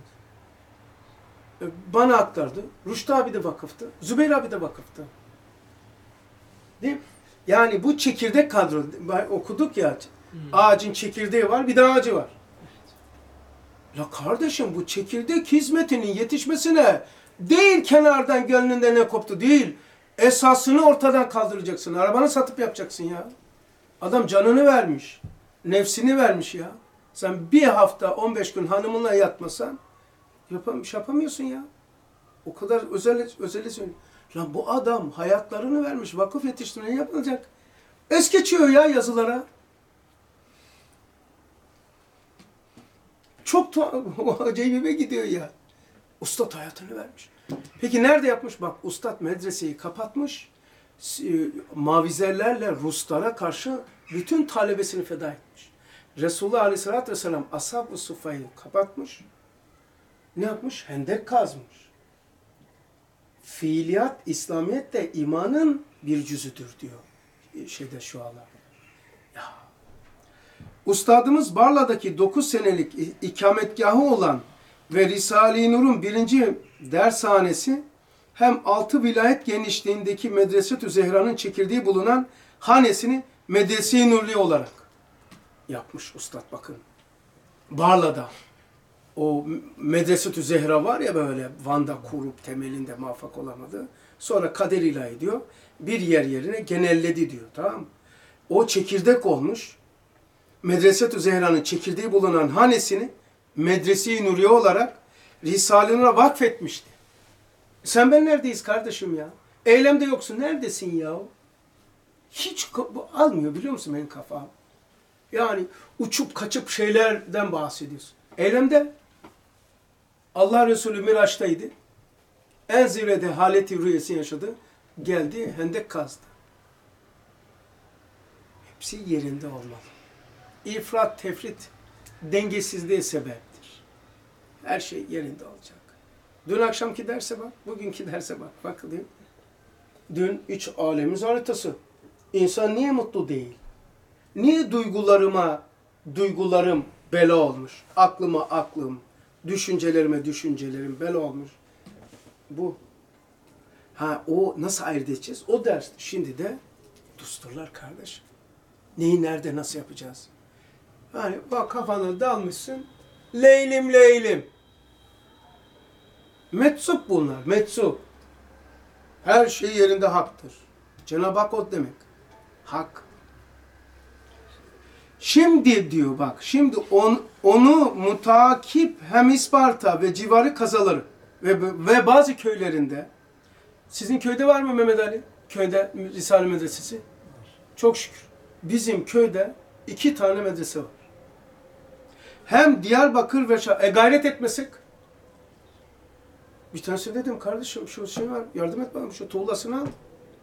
Bana aktardı. Rüştü abi de vakıftı. Zübeyir abi de vakıftı. Değil mi? Yani bu çekirdek kadro, okuduk ya, hmm. ağacın çekirdeği var, bir de ağacı var. Ya kardeşim bu çekirdek hizmetinin yetişmesine değil kenardan gönlünde ne koptu değil, esasını ortadan kaldıracaksın. Arabanı satıp yapacaksın ya. Adam canını vermiş, nefsini vermiş ya. Sen bir hafta on beş gün hanımınla yatmasan yapam şey yapamıyorsun ya. O kadar özel özel söylüyorum. Lan bu adam hayatlarını vermiş, vakıf yetiştirmeye yapılacak. Es geçiyor ya yazılara. Çok acayibime gidiyor ya. Ustad hayatını vermiş. Peki nerede yapmış? Bak ustad medreseyi kapatmış. Mavizerlerle Ruslara karşı bütün talebesini feda etmiş. Resulullah Aleyhisselatü Vesselam Ashab-ı Suffa'yı kapatmış. Ne yapmış? Hendek kazmış. Fiiliyat, İslamiyet de imanın bir cüzüdür diyor. Şeyde şu anlar. Ya. Ustadımız Barla'daki dokuz senelik ikametgahı olan ve Risale-i Nur'un birinci dershanesi hem altı vilayet genişliğindeki Medreset-ü Zehra'nın çekirdeği bulunan hanesini Medrese-i Nurli olarak yapmış ustad bakın. Barla'da. O Medreset-ü Zehra var ya böyle Van'da kurup temelinde muvaffak olamadı. Sonra kader ilahi diyor. Bir yer yerine genelledi diyor. Tamam mı? O çekirdek olmuş. Medreset-ü Zehra'nın çekirdeği bulunan hanesini Medrese-i Nuriye olarak Risale-i vakfetmişti. Sen ben neredeyiz kardeşim ya? Eylemde yoksun. Neredesin ya? Hiç almıyor biliyor musun benim kafam? Yani uçup kaçıp şeylerden bahsediyorsun. Eylemde Allah Resulü Miraç'taydı. En zirvede haleti rüyesini yaşadı. Geldi, hendek kazdı. Hepsi yerinde olmalı. İfrat, tefrit, dengesizliğe sebeptir. Her şey yerinde olacak. Dün akşamki derse bak, bugünkü derse bak. Bakın. Dün üç alemiz haritası. İnsan niye mutlu değil? Niye duygularıma, duygularım bela olmuş? Aklıma aklım, düşüncelerime düşüncelerim bela olmuş. Bu. Ha o nasıl ayırt edeceğiz? O ders. Şimdi de düsturlar kardeş. Neyi nerede nasıl yapacağız? Yani bak kafana dalmışsın. Leylim leylim. Metsup bunlar. Metsup. Her şey yerinde haktır. Cenab-ı Hak o demek. Hak. Şimdi diyor bak. Şimdi on, onu mutakip hem İsparta ve civarı kazaları ve, ve bazı köylerinde. Sizin köyde var mı Mehmet Ali? Köyde Risale Medresesi. Çok şükür. Bizim köyde iki tane medrese var. Hem Diyarbakır ve Şah... E gayret etmesek. Bir tanesi dedim kardeşim şu şey var yardım et bana şu tuğlasını al.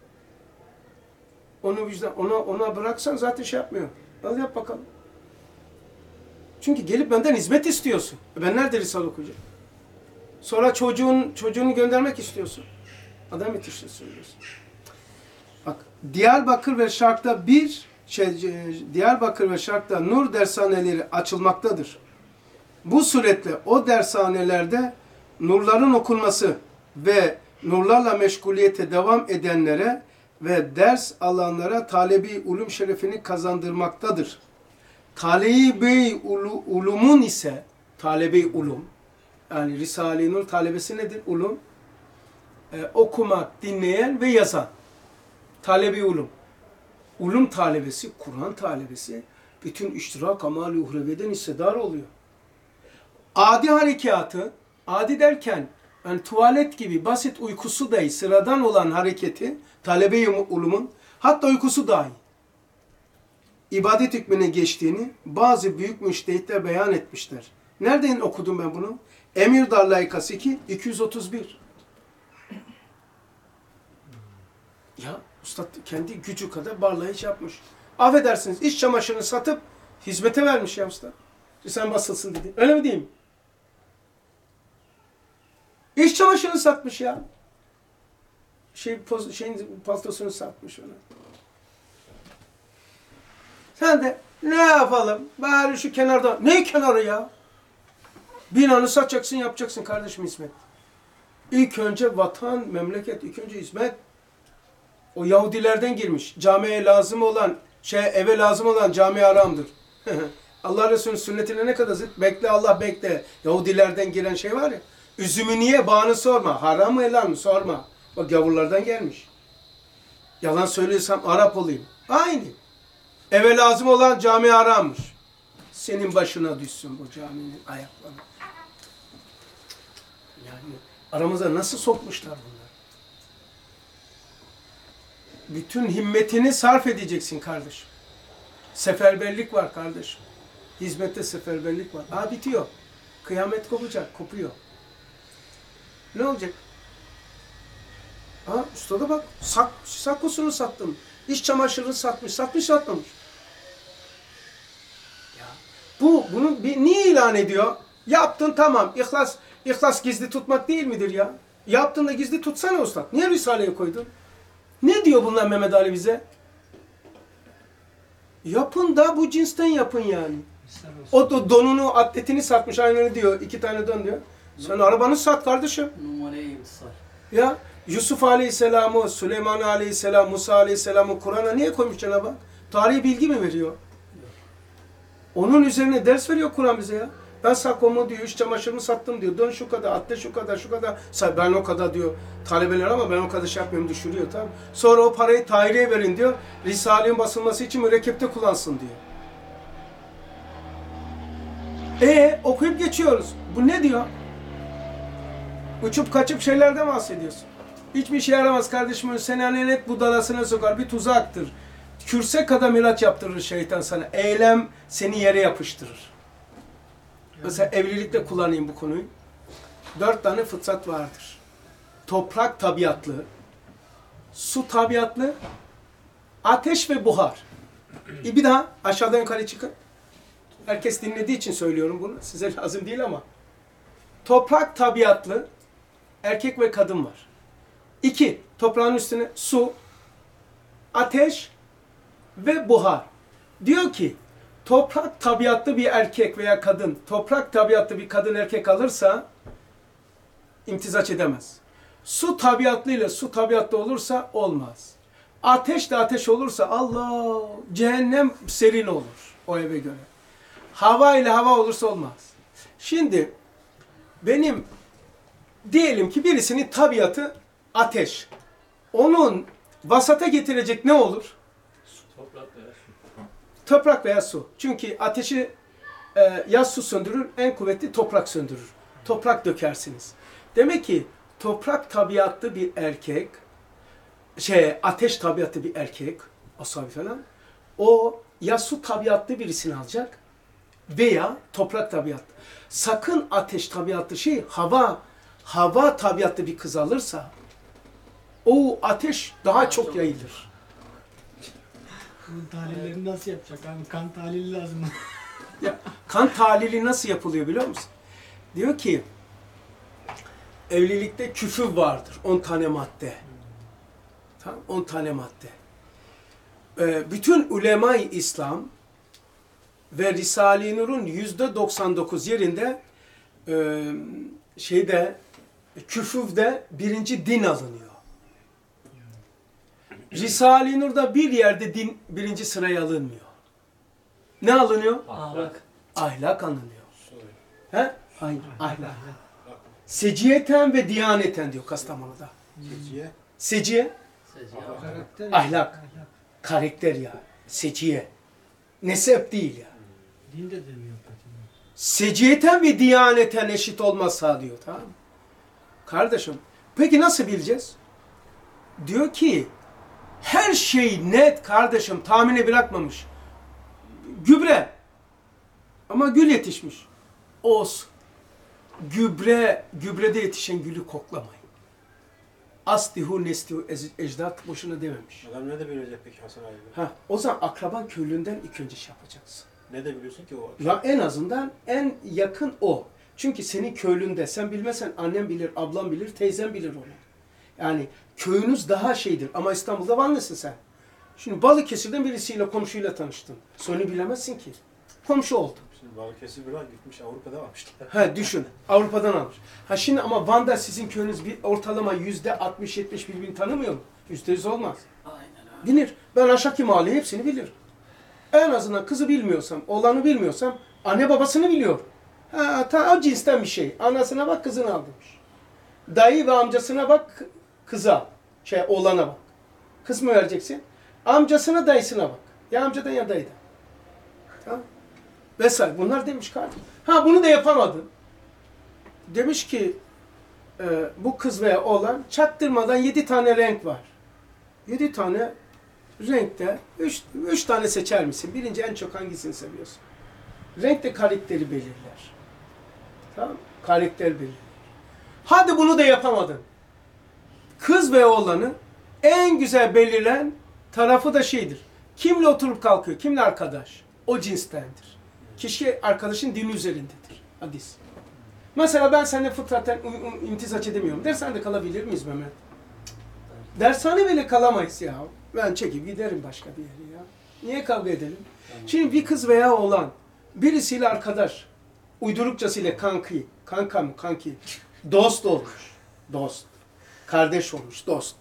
Onu vicdan ona ona bıraksan zaten şey yapmıyor. Al yap bakalım. Çünkü gelip benden hizmet istiyorsun. Ben nerede Risale okuyacağım? Sonra çocuğun çocuğunu göndermek istiyorsun. Adam yetiştirsin diyorsun. Bak Diyarbakır ve Şark'ta bir şey Diyarbakır ve Şark'ta nur dershaneleri açılmaktadır. Bu suretle o dershanelerde nurların okunması ve nurlarla meşguliyete devam edenlere ve ders alanlara talebi ulum şerefini kazandırmaktadır. Talebi ulumun ise talebi ulum yani Risale-i Nur talebesi nedir? Ulum ee, okumak, dinleyen ve yazan. Talebi ulum. Ulum talebesi, Kur'an talebesi bütün iştirak amali uhreviyeden hissedar oluyor. Adi harekatı, adi derken yani tuvalet gibi basit uykusu dahi sıradan olan hareketi talebe-i ulumun hatta uykusu dahi ibadet hükmüne geçtiğini bazı büyük müştehitler beyan etmişler. Nereden okudum ben bunu? Emirdağ Layıkası iki, iki yüz otuz bir. Ya Üstad kendi gücü kadar barlayıcı yapmış. Affedersiniz, iç çamaşırını satıp hizmete vermiş ya Üstad. Sen basılsın dedi. Öyle mi diyeyim? İç çamaşırını satmış ya. Şey, poz, şeyin paltosunu satmış ona. Sen de ne yapalım? Bari şu kenarda. Ne kenarı ya? Binanı satacaksın, yapacaksın kardeşim hizmet. İlk önce vatan, memleket, ilk önce hizmet. O Yahudilerden girmiş. Camiye lazım olan, şey eve lazım olan cami haramdır. Allah Resulü'nün sünnetine ne kadar zıt? Bekle Allah bekle. Yahudilerden giren şey var ya. Üzümü niye? Bağını sorma. Haram mı helal mı? Sorma. Bak gavurlardan gelmiş. Yalan söylüyorsam Arap olayım. Aynı. Eve lazım olan cami harammış. Senin başına düşsün bu caminin ayakları. Yani aramıza nasıl sokmuşlar bunlar? Bütün himmetini sarf edeceksin kardeşim. Seferberlik var kardeşim. Hizmette seferberlik var. Aa bitiyor. Kıyamet kopacak, kopuyor. Ne olacak? Ha ustada bak, sak, sakosunu sattım. İç çamaşırını satmış, satmış satmamış. Ya bu, bunu bir, niye ilan ediyor? Yaptın tamam, ihlas, ihlas gizli tutmak değil midir ya? Yaptın da gizli tutsana ustad. Niye Risale'ye koydun? Ne diyor bunlar Mehmet Ali bize? Yapın da bu cinsten yapın yani. O da donunu, atletini satmış aynı diyor. İki tane don diyor. Sen arabanı sat kardeşim. Numaraya imsal. Ya Yusuf Aleyhisselam'ı, Süleyman Aleyhisselam, Musa Aleyhisselam'ı Kur'an'a niye koymuş Cenab-ı Hak? Tarihi bilgi mi veriyor? Onun üzerine ders veriyor Kur'an bize ya. Ben sakomu diyor, iç çamaşırımı sattım diyor. Don şu kadar, atlet şu kadar, şu kadar. Ben o kadar diyor talebeler ama ben o kadar şey yapmıyorum düşürüyor tamam. Sonra o parayı Tahir'e verin diyor. Risale'nin basılması için mürekkepte kullansın diyor. E okuyup geçiyoruz. Bu ne diyor? Uçup kaçıp şeylerden bahsediyorsun. Hiçbir şey yaramaz kardeşim. Seni net budalasına sokar. Bir tuzaktır. Kürse kadar milat yaptırır şeytan sana. Eylem seni yere yapıştırır. Mesela evlilikte kullanayım bu konuyu. Dört tane fıtrat vardır. Toprak tabiatlı, su tabiatlı, ateş ve buhar. E bir daha aşağıdan yukarı çıkın. Herkes dinlediği için söylüyorum bunu. Size lazım değil ama. Toprak tabiatlı, erkek ve kadın var. İki, toprağın üstüne su, ateş ve buhar. Diyor ki, toprak tabiatlı bir erkek veya kadın, toprak tabiatlı bir kadın erkek alırsa imtizaç edemez. Su tabiatlı ile su tabiatlı olursa olmaz. Ateş de ateş olursa Allah, cehennem serin olur o eve göre. Hava ile hava olursa olmaz. Şimdi benim diyelim ki birisinin tabiatı ateş. Onun vasata getirecek ne olur? Toprak veya su. Toprak veya su. Çünkü ateşi e, ya su söndürür, en kuvvetli toprak söndürür. Toprak dökersiniz. Demek ki toprak tabiatlı bir erkek, şey ateş tabiatlı bir erkek, asabi falan, o ya su tabiatlı birisini alacak veya toprak tabiatlı. Sakın ateş tabiatlı şey, hava, hava tabiatlı bir kız alırsa, o ateş daha çok yayılır. Bunun tahlillerini nasıl yapacak abi? Kan tahlili lazım. Ya, kan tahlili nasıl yapılıyor biliyor musun? Diyor ki, evlilikte küfür vardır. on tane madde. Tamam, on tane madde. Ee, bütün ulema-i İslam ve Risale-i Nur'un yüzde doksan dokuz yerinde e, şeyde küfürde birinci din alınıyor. Risale-i Nur'da bir yerde din birinci sıraya alınmıyor. Ne alınıyor? Ahlak. Ahlak alınıyor. He? Hayır, ahlak. Seciyeten ve diyaneten diyor Kastamonu'da. Seciye. Seciye, Karakter. ahlak, karakter ya. Seciye. Nesep değil ya. Din de demiyor zaten. Seciyeten ve diyaneten eşit olmazsa diyor, tamam mı? Kardeşim, peki nasıl bileceğiz? Diyor ki, her şey net kardeşim, tahmine bırakmamış. Gübre. Ama gül yetişmiş. Olsun. Gübre, gübrede yetişen gülü koklamayın. Aslihu neslihu ecdat boşuna dememiş. Adam ne de bilecek peki Hasan abi? Ha, o zaman akraban köylünden ilk önce şey yapacaksın. Ne de biliyorsun ki o? Ya en azından en yakın o. Çünkü senin köylünde sen bilmezsen annen bilir, ablam bilir, teyzen bilir onu. Yani köyünüz daha şeydir ama İstanbul'da var mısın sen? Şimdi Balıkesir'den birisiyle komşuyla tanıştın. Sonra bilemezsin ki. Komşu oldu. Şimdi Balıkesir biraz gitmiş Avrupa'da varmış. Ha düşün. Avrupa'dan almış. Ha şimdi ama Van'da sizin köyünüz bir ortalama yüzde altmış yetmiş birbirini tanımıyor mu? Yüzde yüz olmaz. Aynen abi. Bilir. Ben aşağıki mahalleyi hepsini bilirim. En azından kızı bilmiyorsam, oğlanı bilmiyorsam anne babasını biliyor. Ha, ta o cinsten bir şey. Anasına bak kızını al demiş. Dayı ve amcasına bak kıza, şey oğlana bak. Kız mı vereceksin? Amcasına dayısına bak. Ya amcadan ya dayıdan. Tamam. Vesaire. Bunlar demiş kardeşim. Ha bunu da yapamadın. Demiş ki e, bu kız veya oğlan çaktırmadan yedi tane renk var. Yedi tane renkte üç, üç tane seçer misin? Birinci en çok hangisini seviyorsun? Renk de karakteri belirler. Tamam? Karakter belirler. Hadi bunu da yapamadın. Kız ve oğlanı en güzel belirlen tarafı da şeydir. Kimle oturup kalkıyor? Kimle arkadaş? O cinstendir. Kişi arkadaşın dini üzerindedir. Hadis. Mesela ben seninle fıtraten imtizaç edemiyorum. Dershanede kalabilir miyiz Mehmet? Dershane bile kalamayız ya. Ben çekip giderim başka bir yere ya. Niye kavga edelim? Tamam. Şimdi bir kız veya oğlan birisiyle arkadaş, uydurukçasıyla kanki, kanka mı kanki, dost olmuş. Dost. Kardeş olmuş, dost.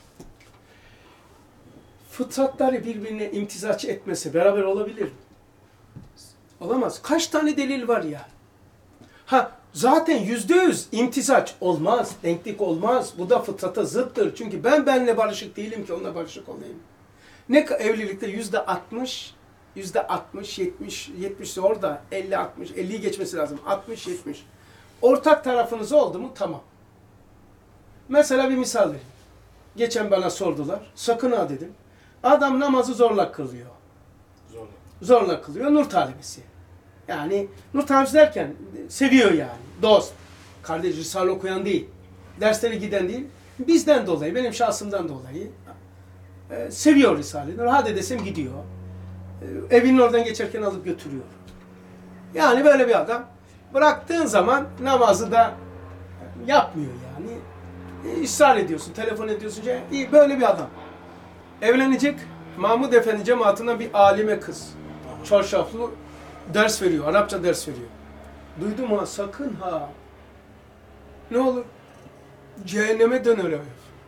Fıtratları birbirine imtizaç etmese beraber olabilir mi? Olamaz. Kaç tane delil var ya? Ha zaten yüzde yüz imtizaç olmaz, denklik olmaz. Bu da fıtrata zıttır. Çünkü ben benle barışık değilim ki onunla barışık olayım. Ne evlilikte yüzde altmış, yüzde altmış, yetmiş, yetmiş orada, elli, altmış, elliyi geçmesi lazım. altmış, yetmiş. Ortak tarafınız oldu mu? Tamam. Mesela bir misal vereyim. Geçen bana sordular. Sakın ha dedim. Adam namazı zorla kılıyor. Zorla. Zorla kılıyor. Nur talebesi. Yani nur talebesi derken seviyor yani. Dost. Kardeş Risale okuyan değil. Derslere giden değil. Bizden dolayı, benim şahsımdan dolayı e, seviyor Risale'yi. Hadi desem gidiyor. E, evinin oradan geçerken alıp götürüyor. Yani böyle bir adam. Bıraktığın zaman namazı da yapmıyor yani. E, ısrar ediyorsun, telefon ediyorsun. İyi, böyle bir adam. Evlenecek. Mahmud Efendi cemaatinden bir alime kız. Çarşaflı ders veriyor. Arapça ders veriyor. Duydum ha, sakın ha. Ne olur? Cehenneme dön öyle.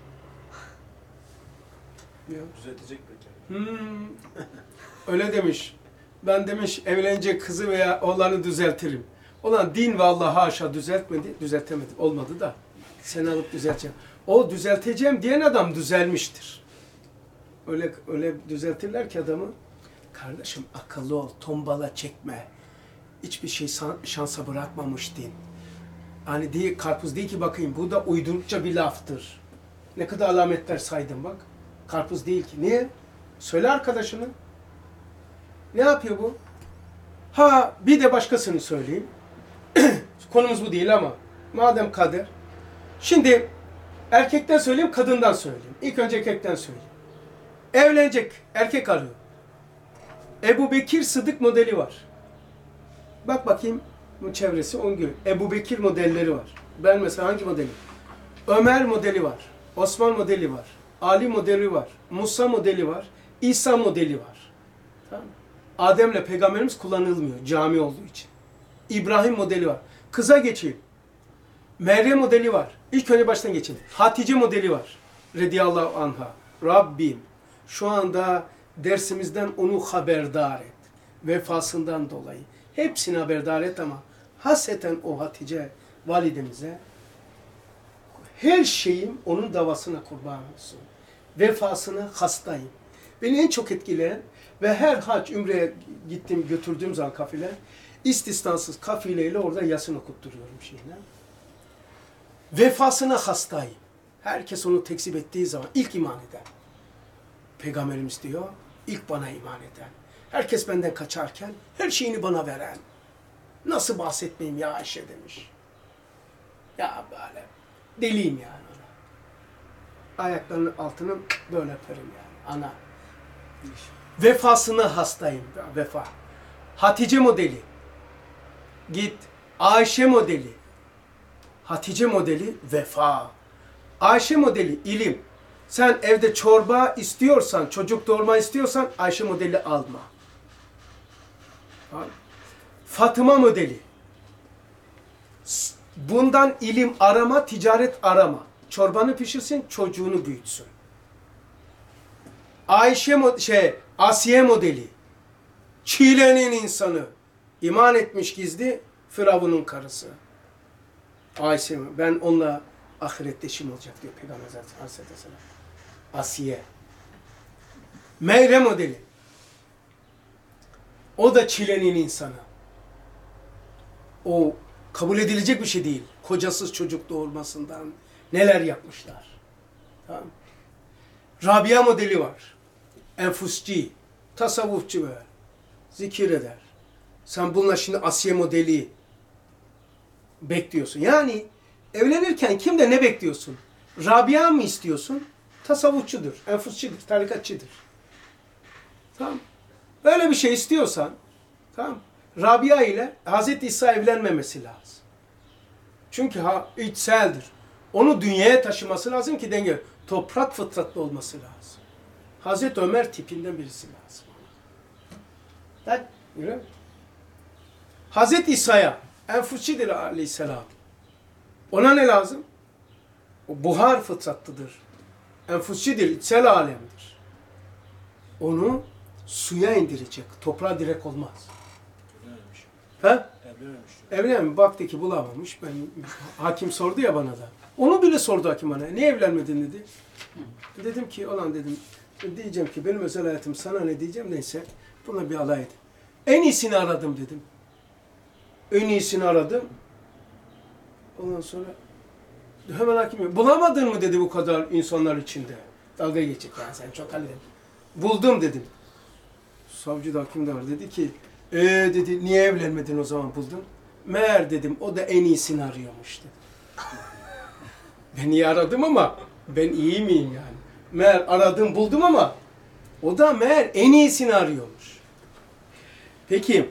Ya. Düzeltecek peki. Hmm. Öyle demiş. Ben demiş evlenecek kızı veya oğlanı düzeltirim. Olan din ve Allah haşa düzeltmedi. Düzeltemedi. Olmadı da. Seni alıp düzelteceğim. O düzelteceğim diyen adam düzelmiştir. Öyle öyle düzeltirler ki adamı. Kardeşim akıllı ol, tombala çekme. Hiçbir şey şansa bırakmamış din. Hani değil, karpuz değil ki bakayım, bu da uydurukça bir laftır. Ne kadar alametler saydım bak. Karpuz değil ki. Niye? Söyle arkadaşını. Ne yapıyor bu? Ha bir de başkasını söyleyeyim. Konumuz bu değil ama. Madem kader. Şimdi erkekten söyleyeyim, kadından söyleyeyim. İlk önce erkekten söyleyeyim. Evlenecek erkek arıyor. Ebu Bekir Sıddık modeli var. Bak bakayım bu çevresi on gün. Ebu Bekir modelleri var. Ben mesela hangi modeli? Ömer modeli var. Osman modeli var. Ali modeli var. Musa modeli var. İsa modeli var. Tamam. Adem'le peygamberimiz kullanılmıyor cami olduğu için. İbrahim modeli var. Kıza geçeyim. Meryem modeli var. İlk önce baştan geçeyim. Hatice modeli var. Radiyallahu anha. Rabbim şu anda dersimizden onu haberdar et. Vefasından dolayı. Hepsini haberdar et ama haseten o Hatice validemize her şeyim onun davasına kurban olsun. Vefasına hastayım. Beni en çok etkileyen ve her hac, ümreye gittim götürdüğüm zaman kafile istisnasız kafileyle orada Yasin okutturuyorum şeyine. Vefasına hastayım. Herkes onu tekzip ettiği zaman ilk iman eder. Peygamberimiz diyor, ilk bana iman eden. Herkes benden kaçarken her şeyini bana veren. Nasıl bahsetmeyeyim ya Ayşe demiş. Ya böyle deliyim yani ona. Ayaklarının altını böyle öperim yani ana. Vefasına hastayım ben, vefa. Hatice modeli. Git. Ayşe modeli. Hatice modeli vefa. Ayşe modeli ilim. Sen evde çorba istiyorsan, çocuk doğurma istiyorsan Ayşe modeli alma. Tamam. Fatıma modeli. Bundan ilim arama, ticaret arama. Çorbanı pişirsin, çocuğunu büyütsün. Ayşe mod şey, Asiye modeli. Çilenin insanı. İman etmiş gizli, Firavun'un karısı. Ayşe, ben onunla ahirette işim olacak diyor Peygamber Aleyhisselam. Asiye. Meryem modeli. O da çilenin insanı. O kabul edilecek bir şey değil. Kocasız çocuk doğurmasından neler yapmışlar. Tamam. Rabia modeli var. Enfusçi, tasavvufçu böyle. Zikir eder. Sen bununla şimdi Asiye modeli bekliyorsun. Yani evlenirken kimde ne bekliyorsun? Rabia mı istiyorsun? Tasavvufçudur, enfusçidir, tarikatçıdır. Tamam. Böyle bir şey istiyorsan, tamam. Rabia ile Hazreti İsa evlenmemesi lazım. Çünkü ha içseldir. Onu dünyaya taşıması lazım ki denge. Toprak fıtratlı olması lazım. Hazreti Ömer tipinden birisi lazım. Bak, görüyor musun? Hazreti İsa'ya enfusçidir aleyhisselam. Ona ne lazım? O buhar fıtratlıdır. Enfusçidir, içsel alemdir. Onu suya indirecek. Toprağa direkt olmaz. Evlenememiş. Ha? Evlenememiş. Evlen baktı ki bulamamış. Ben, hakim sordu ya bana da. Onu bile sordu hakim bana. Niye evlenmedin dedi. Dedim ki olan dedim. Diyeceğim ki benim özel hayatım sana ne diyeceğim neyse. Buna bir alay edin. En iyisini aradım dedim. En iyisini aradım. Ondan sonra hemen hakim bulamadın mı dedi bu kadar insanlar içinde. Dalga geçecek yani sen çok halledin. Buldum dedim. Savcı da hakim de var dedi ki ee dedi niye evlenmedin o zaman buldun? Meğer dedim o da en iyisini arıyormuş dedi. Ben iyi aradım ama ben iyi miyim yani? Meğer aradım buldum ama o da meğer en iyisini arıyormuş. Peki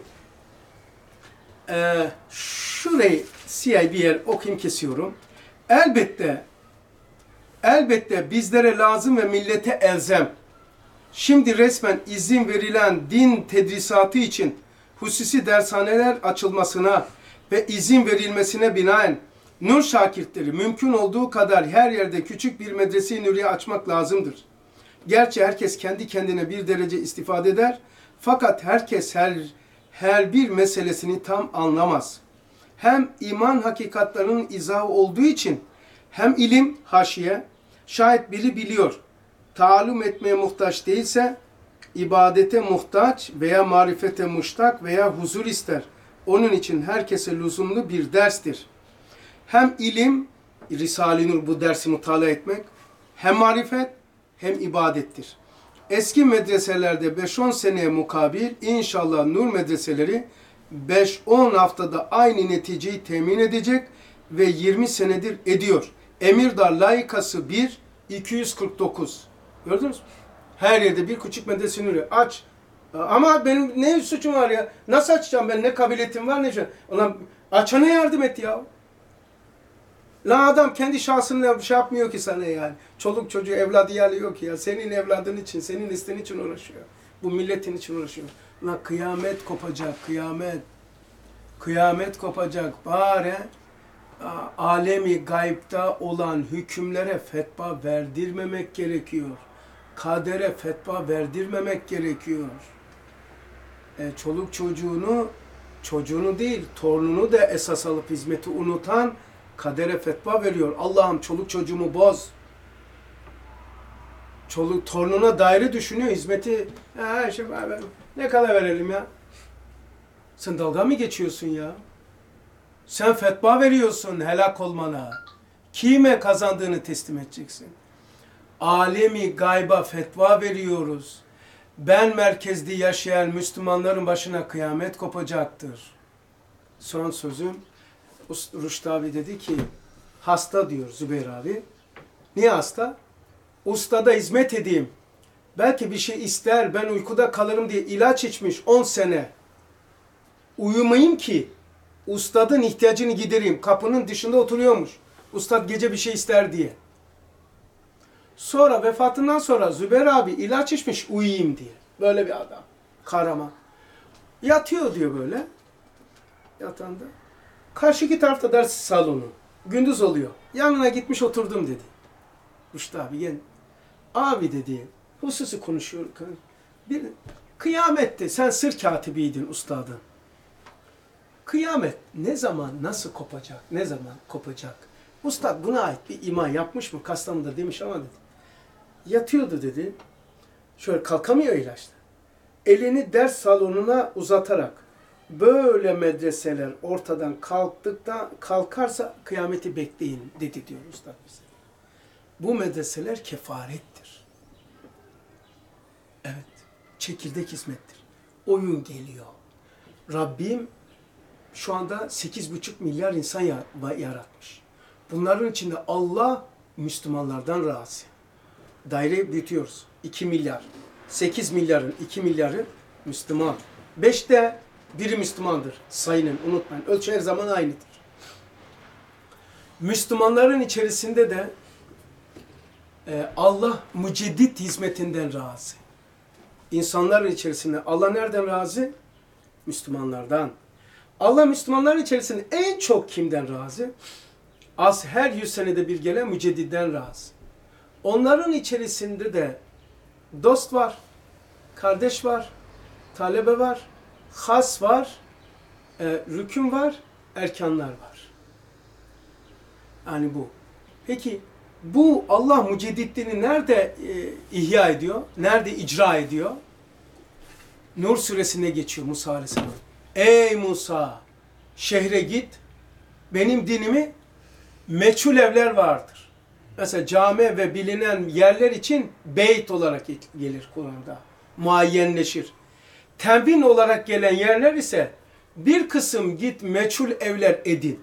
e, şurayı siyah bir yer okuyayım kesiyorum. Elbette elbette bizlere lazım ve millete elzem. Şimdi resmen izin verilen din tedrisatı için hususi dershaneler açılmasına ve izin verilmesine binaen nur şakirtleri mümkün olduğu kadar her yerde küçük bir medrese-i nuriye açmak lazımdır. Gerçi herkes kendi kendine bir derece istifade eder fakat herkes her her bir meselesini tam anlamaz. Hem iman hakikatlarının izahı olduğu için hem ilim, haşiye, şayet biri biliyor, taallum etmeye muhtaç değilse, ibadete muhtaç veya marifete muştak veya huzur ister. Onun için herkese lüzumlu bir derstir. Hem ilim, Risale-i Nur bu dersi mutala etmek, hem marifet hem ibadettir. Eski medreselerde beş on seneye mukabil inşallah nur medreseleri beş on haftada aynı neticeyi temin edecek ve yirmi senedir ediyor. Emirdağ layıkası bir, iki yüz kırk dokuz. Gördünüz mü? Her yerde bir küçük medrese nuri aç. Ama benim ne suçum var ya? Nasıl açacağım ben? Ne kabiliyetim var ne şey? Ulan açana yardım et ya. La adam kendi şahsında bir şey yapmıyor ki sana yani. Çoluk çocuğu evladı yalıyor ki ya. Senin evladın için, senin isteğin için uğraşıyor. Bu milletin için uğraşıyor. La kıyamet kopacak, kıyamet. Kıyamet kopacak. Bari alemi gaybta olan hükümlere fetva verdirmemek gerekiyor. Kadere fetva verdirmemek gerekiyor. E, çoluk çocuğunu, çocuğunu değil, torununu da esas alıp hizmeti unutan kadere fetva veriyor. Allah'ım çoluk çocuğumu boz. Çoluk torununa daire düşünüyor. Hizmeti ha, şey, ne kadar verelim ya? Sen dalga mı geçiyorsun ya? Sen fetva veriyorsun helak olmana. Kime kazandığını teslim edeceksin? Alemi gayba fetva veriyoruz. ben merkezli yaşayan Müslümanların başına kıyamet kopacaktır. Son sözüm, Rüştü abi dedi ki, hasta diyor Zübeyir abi. Niye hasta? Ustada hizmet edeyim. Belki bir şey ister, ben uykuda kalırım diye ilaç içmiş on sene. Uyumayayım ki ustadın ihtiyacını gidereyim. Kapının dışında oturuyormuş. Ustad gece bir şey ister diye. Sonra vefatından sonra Zübeyir abi ilaç içmiş uyuyayım diye. Böyle bir adam. Kahraman. Yatıyor diyor böyle. Yatağında. Karşıki tarafta ders salonu. Gündüz oluyor. Yanına gitmiş oturdum dedi. Rüştü abi gel. Abi dedi. Hususi konuşuyor. Bir kıyamette sen sır katibiydin ustadın. Kıyamet ne zaman nasıl kopacak? Ne zaman kopacak? Ustad buna ait bir ima yapmış mı? Kastamonu'da demiş ama dedi. Yatıyordu dedi. Şöyle kalkamıyor ilaçta. Elini ders salonuna uzatarak böyle medreseler ortadan kalktıkta kalkarsa kıyameti bekleyin dedi diyor ustad bize. Bu medreseler kefarettir. Evet. Çekirdek hizmettir. Oyun geliyor. Rabbim şu anda sekiz buçuk milyar insan yaratmış. Bunların içinde Allah Müslümanlardan razı. Daire büyütüyoruz. iki milyar. sekiz milyarın iki milyarı Müslüman. beşte biri Müslümandır. Sayının unutmayın. Ölçü her zaman aynıdır. Müslümanların içerisinde de e, Allah müceddit hizmetinden razı. İnsanların içerisinde Allah nereden razı? Müslümanlardan. Allah Müslümanların içerisinde en çok kimden razı? Az her yüz senede bir gelen mücedditten razı. Onların içerisinde de dost var, kardeş var, talebe var, has var, e, rükün var, erkanlar var. Yani bu. Peki bu Allah mücedditliğini nerede e, ihya ediyor? Nerede icra ediyor? Nur suresinde geçiyor Musa Aleyhisselam. Ey Musa! Şehre git, benim dinimi meçhul evler vardır. Mesela cami ve bilinen yerler için beyt olarak gelir Kur'an'da. Muayyenleşir. Tembin olarak gelen yerler ise bir kısım git meçhul evler edin.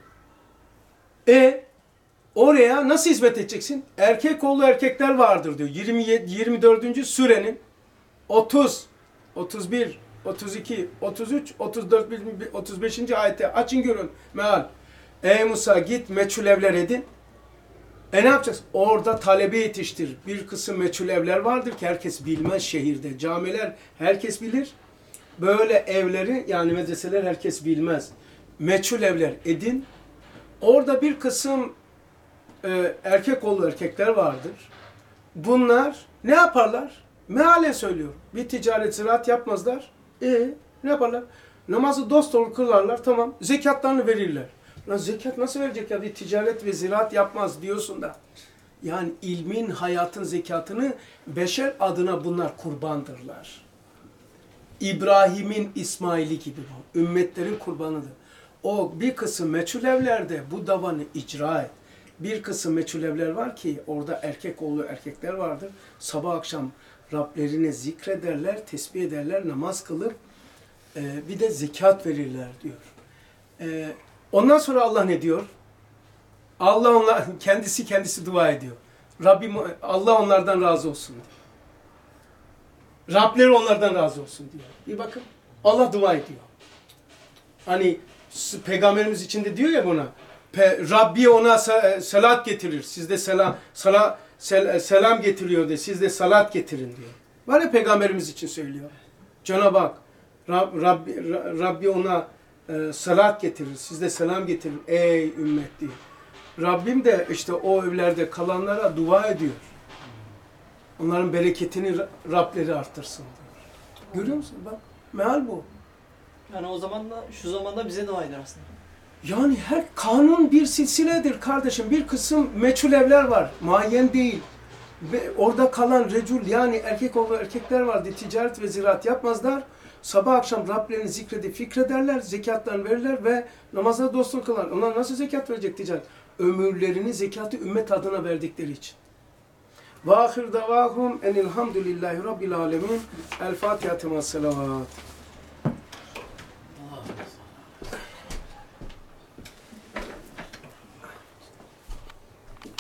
E oraya nasıl hizmet edeceksin? Erkek oğlu erkekler vardır diyor. yirmi yedi, yirmi dördüncü surenin otuz, otuz bir, otuz iki, otuz üç, otuz dört, otuz beşinci ayette açın görün meal. Ey Musa git meçhul evler edin. E ne yapacaksın? Orada talebe yetiştir. Bir kısım meçhul evler vardır ki herkes bilmez şehirde. Camiler herkes bilir. Böyle evleri yani medreseler herkes bilmez. Meçhul evler edin. Orada bir kısım e, erkek oğlu erkekler vardır. Bunlar ne yaparlar? Mealen söylüyorum. Bir ticaret, ziraat yapmazlar. E ne yaparlar? Namazı dosdoğru kılarlar. Tamam. Zekatlarını verirler. Lan zekat nasıl verecek ya? Bir ticaret ve ziraat yapmaz diyorsun da. Yani ilmin, hayatın zekatını beşer adına bunlar kurbandırlar. İbrahim'in İsmail'i gibi bu. Ümmetlerin kurbanıdır. O bir kısım meçhul evlerde bu davanı icra et. Bir kısım meçhul evler var ki orada erkek oğlu erkekler vardır. Sabah akşam Rablerini zikrederler, tesbih ederler, namaz kılıp e, bir de zekat verirler diyor. E, ondan sonra Allah ne diyor? Allah onlar kendisi kendisi dua ediyor. Rabbim Allah onlardan razı olsun diyor. Rableri onlardan razı olsun diyor. Bir bakın Allah dua ediyor. Hani Peygamberimiz içinde diyor ya buna. Pe, Rabbi ona salat getirir. Siz de selam sala, sel, selam getiriyor de. Siz de salat getirin diyor. Var ya Peygamberimiz için söylüyor. Cenab-ı Hak Rab, Rabbi, Rabbi ona e, salat getirir. Siz de selam getirin ey ümmet diyor. Rabbim de işte o evlerde kalanlara dua ediyor. Onların bereketini Rableri artırsın diyor. Görüyor musun? Bak meal bu. Yani o zaman da şu zamanda bize dua eder aslında. Yani her kanun bir silsiledir kardeşim. Bir kısım meçhul evler var. Muayyen değil. Ve orada kalan recul yani erkek oğlu erkekler vardı. Ticaret ve ziraat yapmazlar. Sabah akşam Rablerini zikredip fikrederler. Zekatlarını verirler ve namazda dostluk kılar. Onlar nasıl zekat verecek ticaret? Ömürlerini zekatı ümmet adına verdikleri için. Ve ahir davahum enilhamdülillahi rabbil alemin. El Fatiha tema selavat.